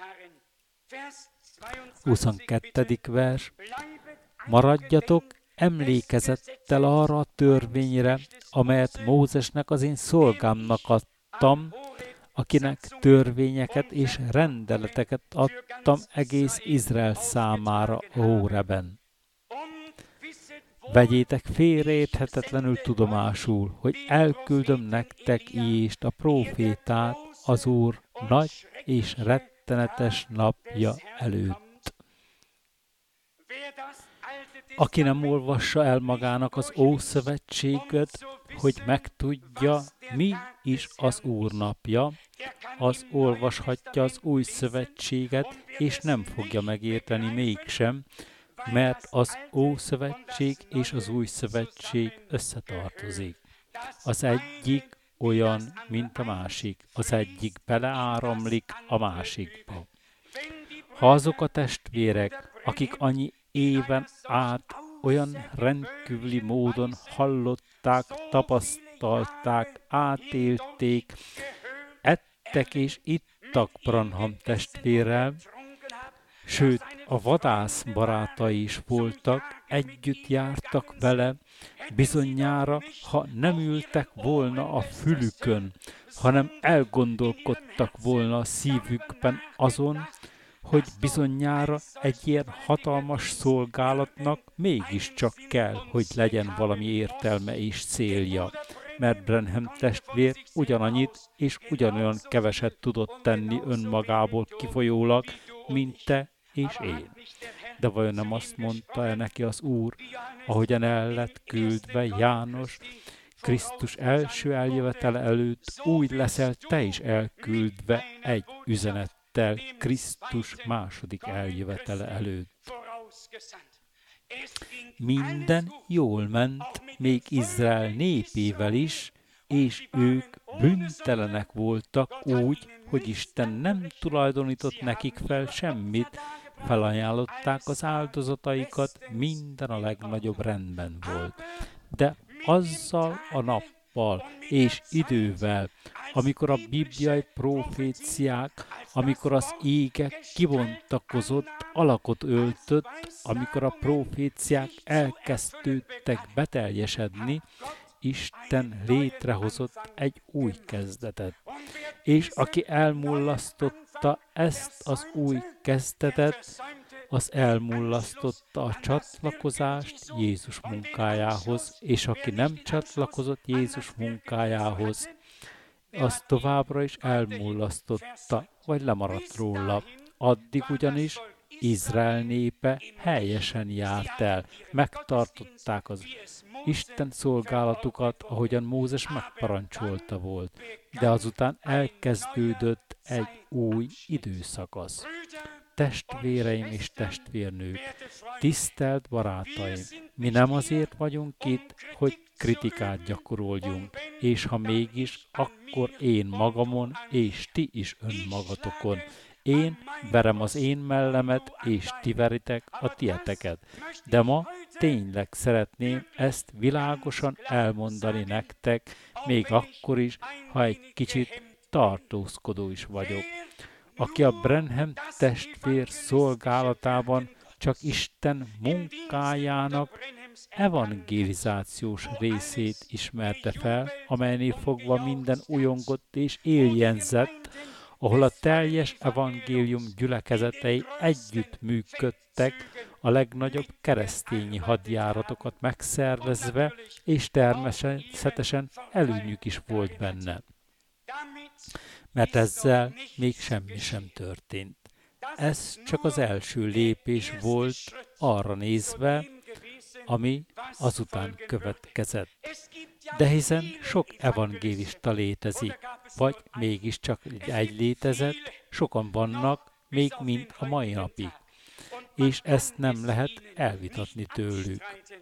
22. vers. Maradjatok emlékezettel arra a törvényre, amelyet Mózesnek, az én szolgámnak adtam, akinek törvényeket és rendeleteket adtam egész Izrael számára Hóreben. Vegyétek félreérthetetlenül tudomásul, hogy elküldöm nektek Iést, a prófétát, az Úr nagy és rettenetes napja előtt. Aki nem olvassa el magának az Ószövetséget, hogy megtudja, mi is az Úr napja, az olvashatja az Új Szövetséget, és nem fogja megérteni mégsem, mert az Ószövetség és az Új Szövetség összetartozik. Az egyik olyan, mint a másik, az egyik beleáramlik a másikba. Ha azok a testvérek, akik annyi éven át olyan rendkívüli módon hallották, tapasztalták, átélték, ettek és ittak Branham testvérrel, sőt, a vadász barátai is voltak, együtt jártak vele, bizonyára, ha nem ültek volna a fülükön, hanem elgondolkodtak volna a szívükben azon, hogy bizonyára egy ilyen hatalmas szolgálatnak mégiscsak kell, hogy legyen valami értelme és célja, mert Branham testvér ugyanannyit és ugyanolyan keveset tudott tenni önmagából kifolyólag, mint te és én. De vajon nem azt mondta-e neki az Úr, ahogyan el lett küldve János, Krisztus első eljövetele előtt, úgy leszel te is elküldve egy üzenettel Krisztus második eljövetele előtt. Minden jól ment, még Izrael népével is, és ők bűntelenek voltak úgy, hogy Isten nem tulajdonított nekik fel semmit, felajánlották az áldozataikat, minden a legnagyobb rendben volt. De azzal a nappal és idővel, amikor a bibliai proféciák, amikor az égek kibontakozott, alakot öltött, amikor a proféciák elkezdődtek beteljesedni, Isten létrehozott egy új kezdetet. És aki elmullasztotta ezt az új kezdetet, az elmullasztotta a csatlakozást Jézus munkájához, és aki nem csatlakozott Jézus munkájához, az továbbra is elmullasztotta, vagy lemaradt róla. Addig ugyanis Izrael népe helyesen járt el, megtartották az Isten szolgálatukat, ahogyan Mózes megparancsolta volt, de azután elkezdődött egy új időszakasz. Testvéreim és testvérnők, tisztelt barátaim, mi nem azért vagyunk itt, hogy kritikát gyakoroljunk, és ha mégis, akkor én magamon, és ti is önmagatokon. Én verem az én mellemet, és ti veritek a tieteket. De ma tényleg szeretném ezt világosan elmondani nektek, még akkor is, ha egy kicsit tartózkodó is vagyok. Aki a Branham testvér szolgálatában csak Isten munkájának evangelizációs részét ismerte fel, amelynél fogva minden újongott és éljenzett, ahol a teljes evangélium gyülekezetei együtt működtek, a legnagyobb keresztényi hadjáratokat megszervezve, és természetesen előnyük is volt benne. Mert ezzel még semmi sem történt. Ez csak az első lépés volt arra nézve, ami azután következett. De hiszen sok evangélista létezik, vagy mégiscsak egy létezett, sokan vannak, még mint a mai napig. És ezt nem lehet elvitatni tőlük.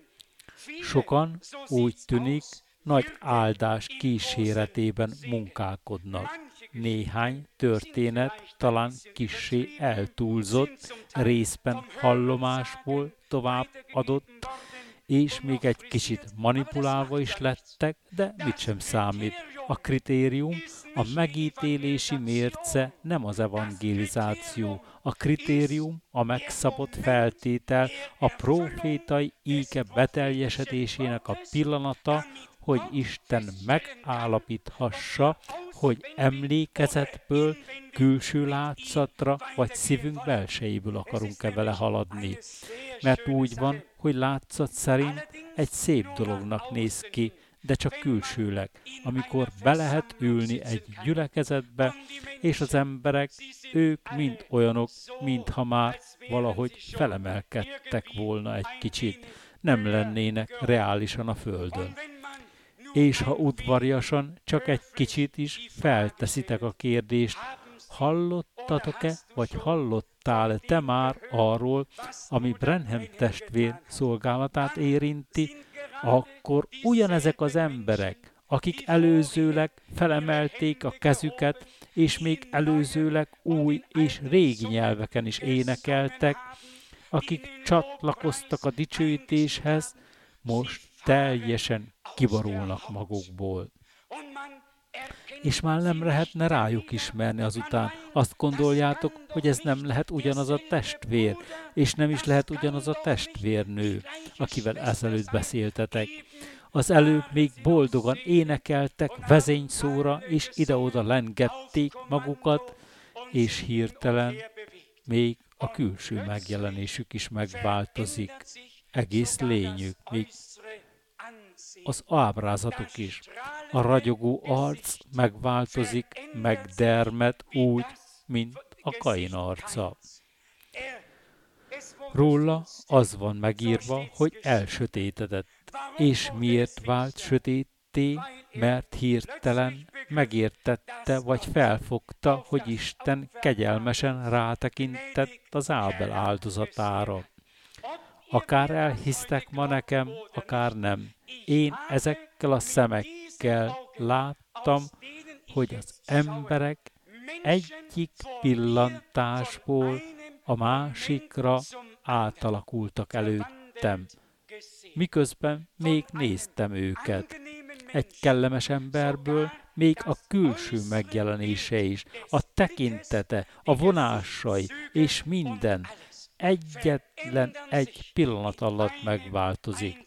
Sokan úgy tűnik, nagy áldás kíséretében munkálkodnak. Néhány történet talán kissé eltúlzott, részben hallomásból tovább adott, és még egy kicsit manipulálva is lettek, de mit sem számít. A kritérium, a megítélési mérce nem az evangelizáció. A kritérium, a megszabott feltétel, a profétai íge beteljesedésének a pillanata, hogy Isten megállapíthassa, hogy emlékezetből, külső látszatra, vagy szívünk belsejéből akarunk-e vele haladni. Mert úgy van, hogy látszat szerint egy szép dolognak néz ki, de csak külsőleg, amikor be lehet ülni egy gyülekezetbe, és az emberek, ők mind olyanok, mintha már valahogy felemelkedtek volna egy kicsit, nem lennének reálisan a földön. És ha udvariasan csak egy kicsit is felteszitek a kérdést, hallottatok-e, vagy hallottál te már arról, ami Branham testvér szolgálatát érinti, akkor ugyanezek az emberek, akik előzőleg felemelték a kezüket, és még előzőleg új és régi nyelveken is énekeltek, akik csatlakoztak a dicsőítéshez, most teljesen kiborulnak magukból. És már nem lehetne rájuk ismerni azután. Azt gondoljátok, hogy ez nem lehet ugyanaz a testvér, és nem is lehet ugyanaz a testvérnő, akivel ezelőtt beszéltetek. Az előbb még boldogan énekeltek vezényszóra, és ide-oda lengették magukat, és hirtelen még a külső megjelenésük is megváltozik. Egész lényük, még az ábrázatok is. A ragyogó arc megváltozik, megdermed úgy, mint a Kain arca. Róla az van megírva, hogy elsötétedett. És miért vált sötétté? Mert hirtelen megértette, vagy felfogta, hogy Isten kegyelmesen rátekintett az Ábel áldozatára. Akár elhisztek ma nekem, akár nem. Én ezekkel a szemekkel láttam, hogy az emberek egyik pillantásból a másikra átalakultak előttem, miközben még néztem őket. Egy kellemes emberből még a külső megjelenése is, a tekintete, a vonásai és minden egyetlen egy pillanat alatt megváltozik.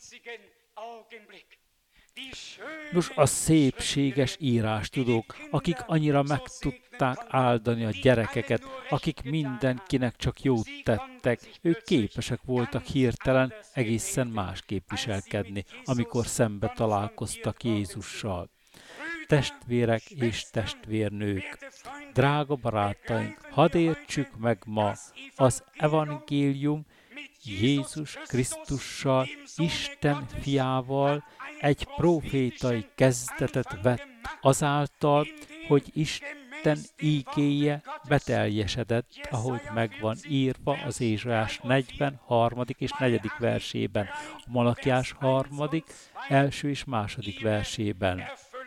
Nos, a szépséges írástudók, akik annyira meg tudták áldani a gyerekeket, akik mindenkinek csak jót tettek, ők képesek voltak hirtelen egészen másképp viselkedni, amikor szembe találkoztak Jézussal. Testvérek és testvérnők, drága barátaink, hadd értsük meg ma az evangélium Jézus Krisztussal, Isten fiával egy prófétai kezdetet vett azáltal, hogy Isten ígéje beteljesedett, ahogy megvan írva az Ézsaiás 43. és 4. versében, a Malakiás 3. első és második versében.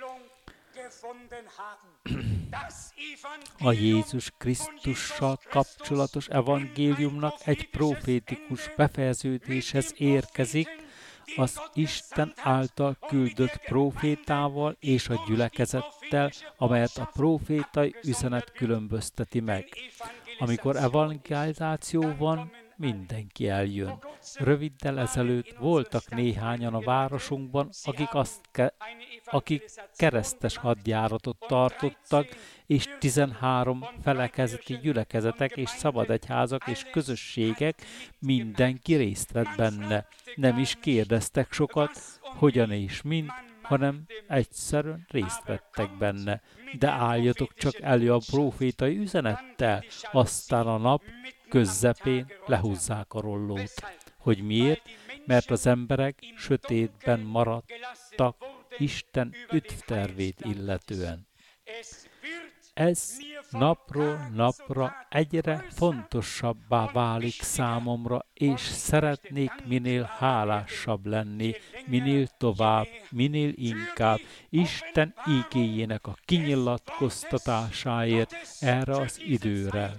A Jézus Krisztussal kapcsolatos evangéliumnak egy profétikus befejeződéshez érkezik, az Isten által küldött prófétával és a gyülekezettel, amelyet a prófétai üzenet különbözteti meg. Amikor evangelizáció van, mindenki eljön. Röviddel ezelőtt voltak néhányan a városunkban, akik keresztes hadjáratot tartottak, és 13 felekezeti gyülekezetek és szabadegyházak és közösségek, mindenki részt vett benne. Nem is kérdeztek sokat, hogyan és mind, hanem egyszerűen részt vettek benne. De álljatok csak elő a prófétai üzenettel, aztán a nap közepén lehúzzák a rollót. Hogy miért? Mert az emberek sötétben maradtak Isten üdvtervét illetően. Ez napról napra egyre fontosabbá válik számomra, és szeretnék minél hálásabb lenni, minél tovább, minél inkább Isten ígéjének a kinyilatkoztatásáért erre az időre.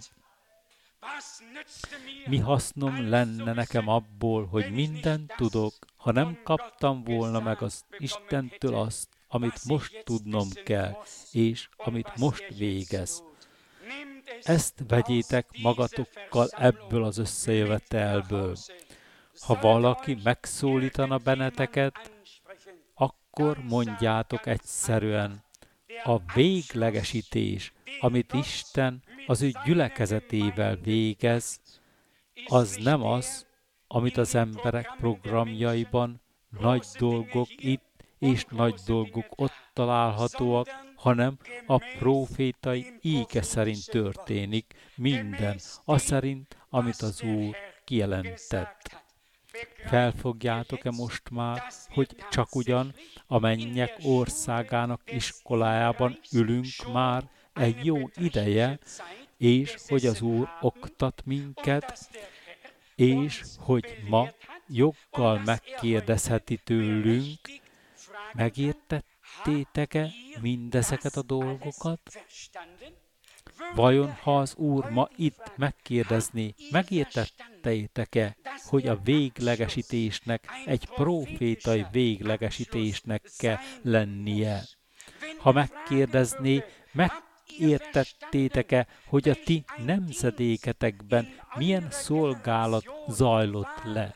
Mi hasznom lenne nekem abból, hogy mindent tudok, ha nem kaptam volna meg az Istentől azt, amit most tudnom kell, és amit most végez. Ezt vegyétek magatokkal ebből az összejövetelből. Ha valaki megszólítana benneteket, akkor mondjátok egyszerűen, a véglegesítés, amit Isten az ő gyülekezetével végez, az nem az, amit az emberek programjaiban nagy dolgok itt és nagy dolgok ott találhatóak, hanem a prófétai íge szerint történik minden, az szerint, amit az Úr kijelentett. Felfogjátok-e most már, hogy csak ugyan a mennyek országának iskolájában ülünk már egy jó ideje, és hogy az Úr oktat minket, és hogy ma joggal megkérdezheti tőlünk, megértettétek-e mindezeket a dolgokat? Vajon, ha az Úr ma itt megkérdezné, megértettétek-e, hogy a véglegesítésnek egy prófétai véglegesítésnek kell lennie? Ha megkérdezné, megértettétek-e, hogy a ti nemzedéketekben milyen szolgálat zajlott le?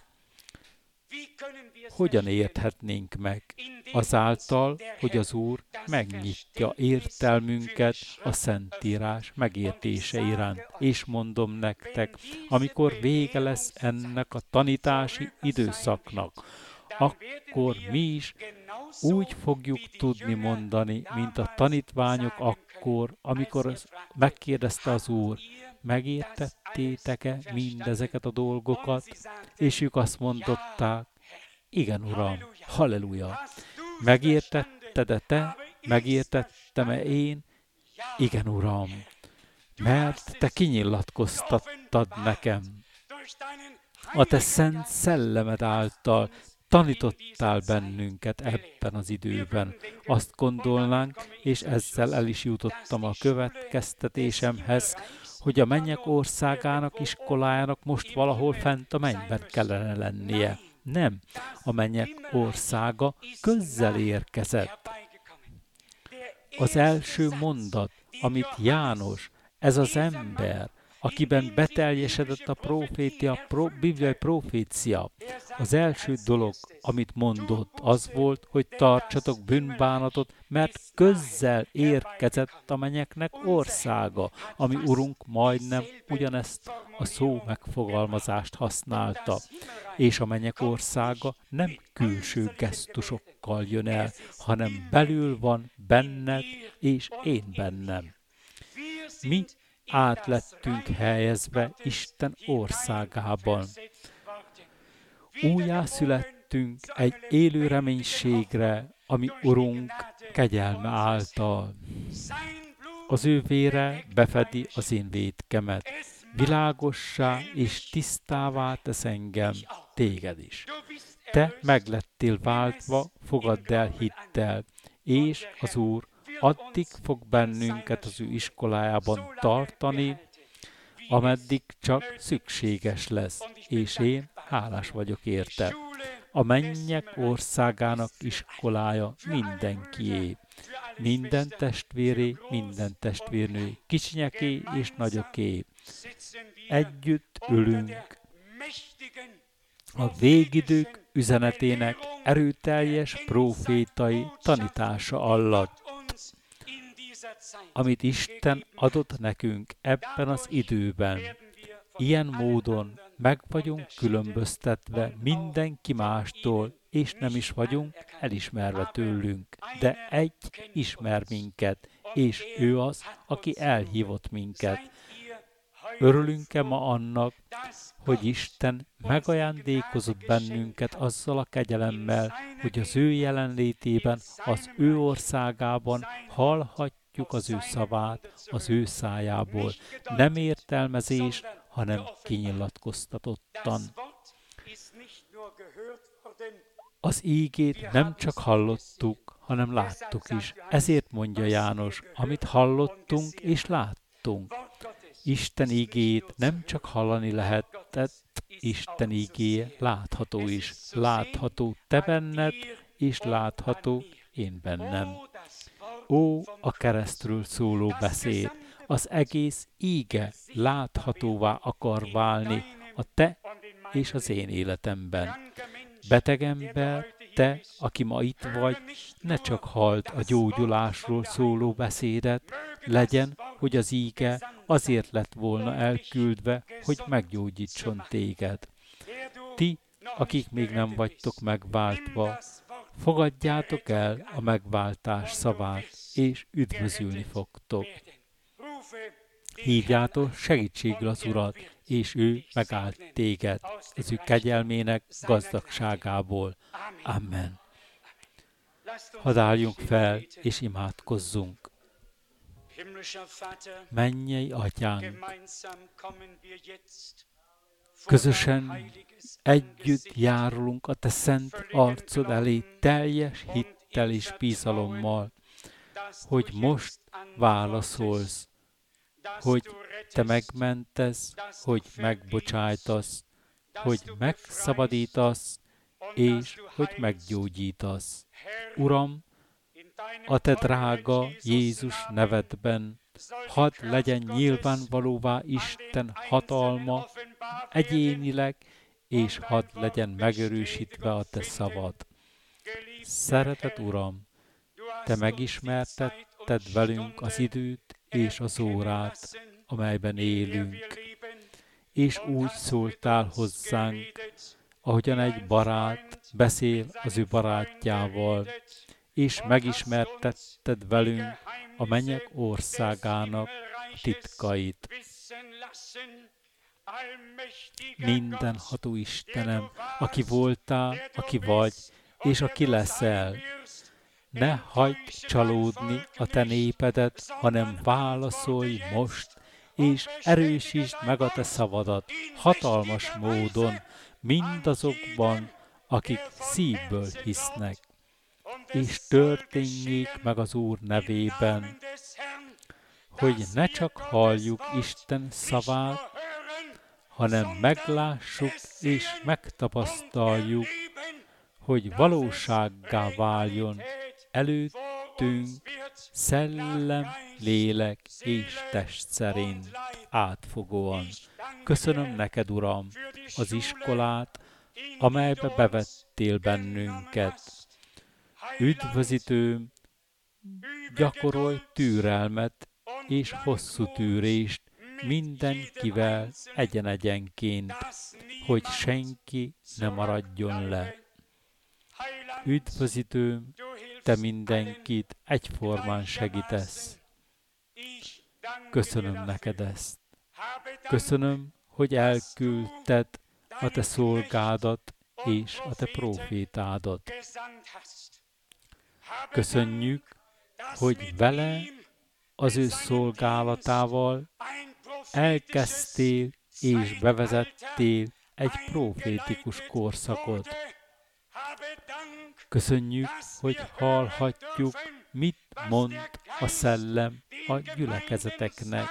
Hogyan érthetnénk meg? Azáltal, hogy az Úr megnyitja értelmünket a Szentírás megértése iránt. És mondom nektek, amikor vége lesz ennek a tanítási időszaknak, akkor mi is úgy fogjuk tudni mondani, mint a tanítványok akkor, amikor megkérdezte az Úr, megértettétek-e mindezeket a dolgokat? És ők azt mondották, igen, Uram, halleluja. Megértetted-e te? Megértettem-e én? Igen, Uram, mert te kinyilatkoztattad nekem. A te szent szellemed által tanítottál bennünket ebben az időben. Azt gondolnánk, és ezzel el is jutottam a következtetésemhez, hogy a mennyek országának, iskolájának most valahol fent a mennyben kellene lennie. Nem, a mennyek országa közel érkezett. Az első mondat, amit János, ez az ember, akiben beteljesedett a bibliai profécia, az első dolog, amit mondott, az volt, hogy tartsatok bűnbánatot, mert közel érkezett a mennyeknek országa, ami Urunk majdnem ugyanezt a szó megfogalmazást használta. És a mennyek országa nem külső gesztusokkal jön el, hanem belül van benned és én bennem. Mi át lettünk helyezve Isten országában. Újjászülettünk egy élő reménységre, ami Urunk kegyelme által. Az ő vére befedi az én vétkemet. Világossá és tisztává tesz engem, téged is. Te meglettél váltva, fogadd el hittel, és az Úr addig fog bennünket az ő iskolájában tartani, ameddig csak szükséges lesz, és én hálás vagyok érte. A mennyek országának iskolája mindenkié, minden testvéré, minden testvérnő, kicsinyeké és nagyoké. Együtt ülünk a végidők üzenetének erőteljes prófétai tanítása alatt, amit Isten adott nekünk ebben az időben. Ilyen módon meg vagyunk különböztetve mindenki mástól, és nem is vagyunk elismerve tőlünk, de egy ismer minket, és ő az, aki elhívott minket. Örülünk-e ma annak, hogy Isten megajándékozott bennünket azzal a kegyelemmel, hogy az ő jelenlétében, az ő országában hallhatjuk az ő szavát az ő szájából. Nem értelmezés, hanem kinyilatkoztatottan. Az ígét nem csak hallottuk, hanem láttuk is. Ezért mondja János, amit hallottunk és láttunk. Isten ígéjét nem csak hallani lehetett, Isten ígéje látható is. Látható te benned, és látható én bennem. Ó, a keresztről szóló beszéd! Az egész íge láthatóvá akar válni a te és az én életemben. Beteg ember, te, aki ma itt vagy, ne csak halld a gyógyulásról szóló beszédet, legyen, hogy az íge azért lett volna elküldve, hogy meggyógyítson téged. Ti, akik még nem vagytok megváltva, fogadjátok el a megváltás szavát, és üdvözülni fogtok. Hívjátok segítségül az Urat, és ő megált téged az ő kegyelmének gazdagságából. Amen. Hadd álljunk fel, és imádkozzunk. Mennyei Atyánk, közösen együtt járulunk a te szent arcod elé teljes hittel és bizalommal, hogy most válaszolsz, hogy te megmentesz, hogy megbocsájtasz, hogy megszabadítasz, és hogy meggyógyítasz. Uram, a te drága Jézus nevedben, hadd legyen nyilvánvalóvá Isten hatalma egyénileg, és hadd legyen megerősítve a te szavad. Szeretett Uram, te megismertetted velünk az időt és az órát, amelyben élünk, és úgy szóltál hozzánk, ahogyan egy barát beszél az ő barátjával, és megismertetted velünk a mennyek országának titkait. Mindenható Istenem, aki voltál, aki vagy, és aki leszel, ne hagyd csalódni a te népedet, hanem válaszolj most, és erősítsd meg a te szavadat hatalmas módon, mindazokban, akik szívből hisznek, és történjék meg az Úr nevében, hogy ne csak halljuk Isten szavát, hanem meglássuk és megtapasztaljuk, hogy valósággá váljon előttünk szellem, lélek és test szerint átfogóan. Köszönöm neked, Uram, az iskolát, amelybe bevettél bennünket. Üdvözítőm, gyakorolj türelmet és hosszú tűrést mindenkivel egyen-egyenként, hogy senki ne maradjon le. Üdvözítőm, te mindenkit egyformán segítesz. Köszönöm neked ezt. Köszönöm, hogy elküldted a te szolgádat és a te prófétádat. Köszönjük, hogy vele, az ő szolgálatával elkezdtél és bevezettél egy profétikus korszakot. Köszönjük, hogy hallhatjuk, mit mond a szellem a gyülekezeteknek.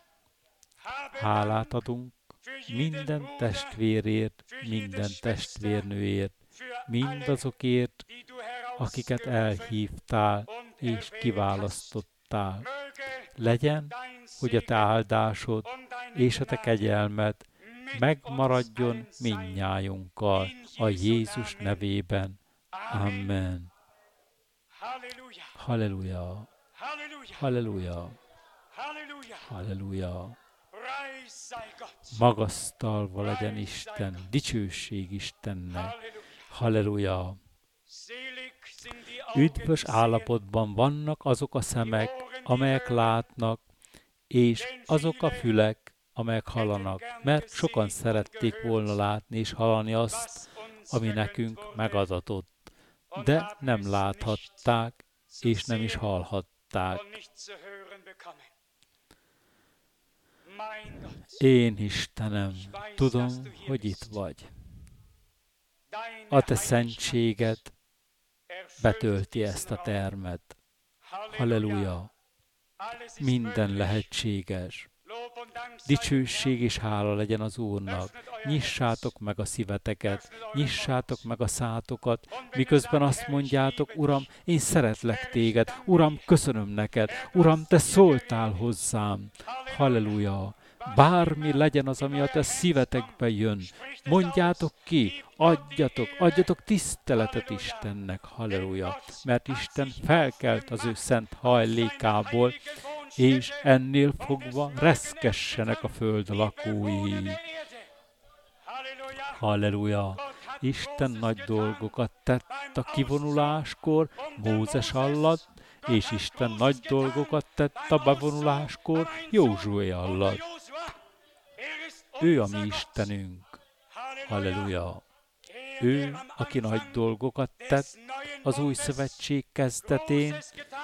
Hálát adunk minden testvérért, minden testvérnőért, mindazokért, akiket elhívtál és kiválasztottál. Legyen, hogy a te áldásod és a te kegyelmed megmaradjon mindnyájunkkal a Jézus nevében. Amen. Halleluja! Halleluja! Halleluja! Magasztalva legyen Isten, dicsőség Istennek. Halleluja! Üdvös állapotban vannak azok a szemek, amelyek látnak, és azok a fülek, amelyek hallanak, mert sokan szerették volna látni és hallani azt, ami nekünk megadatott, de nem láthatták, és nem is hallhatták. Én, Istenem, tudom, hogy itt vagy. A te szentséged betölti ezt a termet. Halleluja! Minden lehetséges. Dicsőség és hála legyen az Úrnak. Nyissátok meg a szíveteket, nyissátok meg a szátokat, miközben azt mondjátok, Uram, én szeretlek téged, Uram, köszönöm neked, Uram, te szóltál hozzám. Halleluja! Bármi legyen az, ami a te szívetekbe jön, mondjátok ki, adjatok tiszteletet Istennek, halleluja, mert Isten felkelt az ő szent hajlékából, és ennél fogva reszkessenek a föld lakói. Halleluja! Isten nagy dolgokat tett a kivonuláskor Mózes alatt, és Isten nagy dolgokat tett a bevonuláskor Józsué alatt. Ő a mi Istenünk. Halleluja! Ő, aki nagy dolgokat tett az új szövetség kezdetén,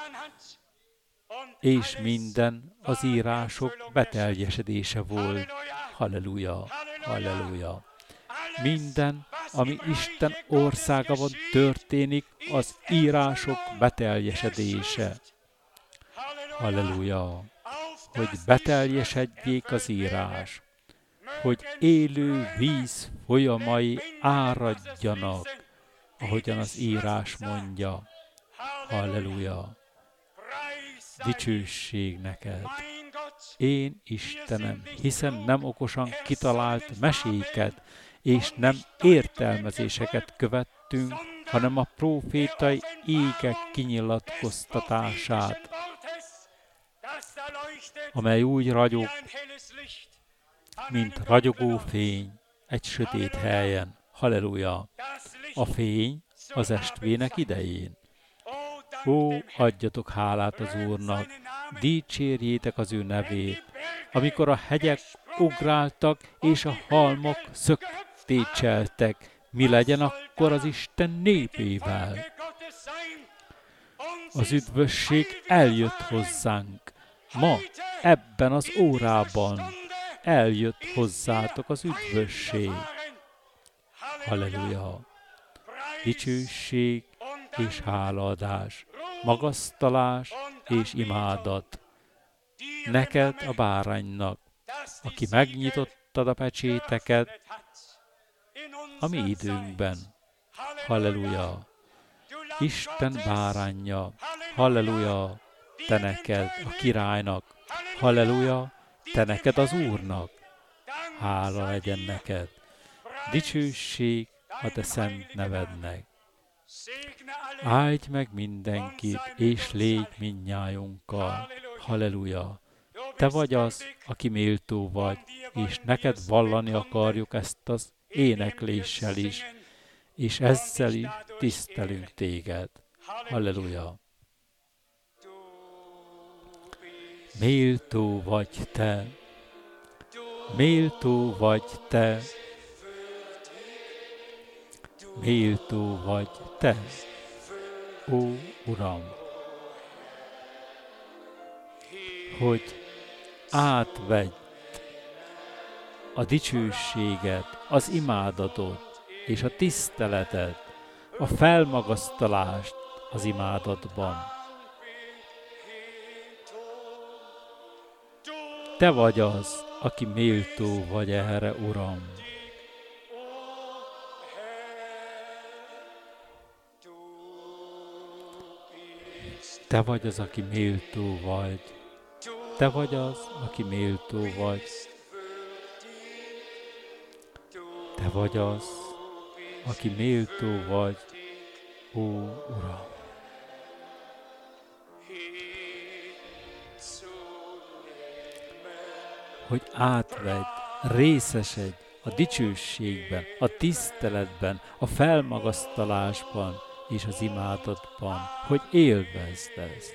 és minden az írások beteljesedése volt. Halleluja! Halleluja! Minden, ami Isten országában történik, az írások beteljesedése. Halleluja! Hogy beteljesedjék az írás, hogy élő víz folyamai áradjanak, ahogyan az írás mondja. Halleluja! Dicsőség neked! Én, Istenem, hiszen nem okosan kitalált meséket, és nem értelmezéseket követtünk, hanem a prófétai égek kinyilatkoztatását, amely úgy ragyog, mint ragyogó fény egy sötét helyen. Halleluja! A fény az estvének idején. Ó, adjatok hálát az Úrnak, dicsérjétek az ő nevét, amikor a hegyek ugráltak, és a halmok szöktécseltek, mi legyen akkor az Isten népével? Az üdvösség eljött hozzánk. Ma, ebben az órában eljött hozzátok az üdvösség. Halleluja! dicsőség és hálaadás, magasztalás és imádat. Neked a báránynak, aki megnyitottad a pecséteket a mi időnkben. Halleluja! Isten báránja, halleluja! Te neked a királynak, halleluja! Te neked az Úrnak, hála legyen neked. Dicsőség a te szent nevednek. Áldj meg mindenkit, és légy mindnyájunkkal. Halleluja! Te vagy az, aki méltó vagy, és neked vallani akarjuk ezt az énekléssel is, és ezzel is tisztelünk téged. Halleluja! Méltó vagy te, méltó vagy te, méltó vagy te, ó Uram, hogy átvedd a dicsőséget, az imádatot és a tiszteletet, a felmagasztalást az imádatban. Te vagy az, aki méltó vagy erre, Uram. Te vagy az, aki méltó vagy. Te vagy az, aki méltó vagy. Te vagy az, aki méltó vagy, ó Uram. Hogy átvedd, részesedj a dicsőségben, a tiszteletben, a felmagasztalásban és az imádatban, hogy élvezd ezt.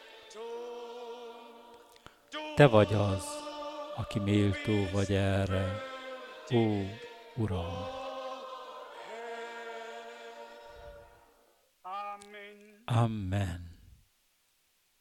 Te vagy az, aki méltó vagy erre, ó Uram. Amen.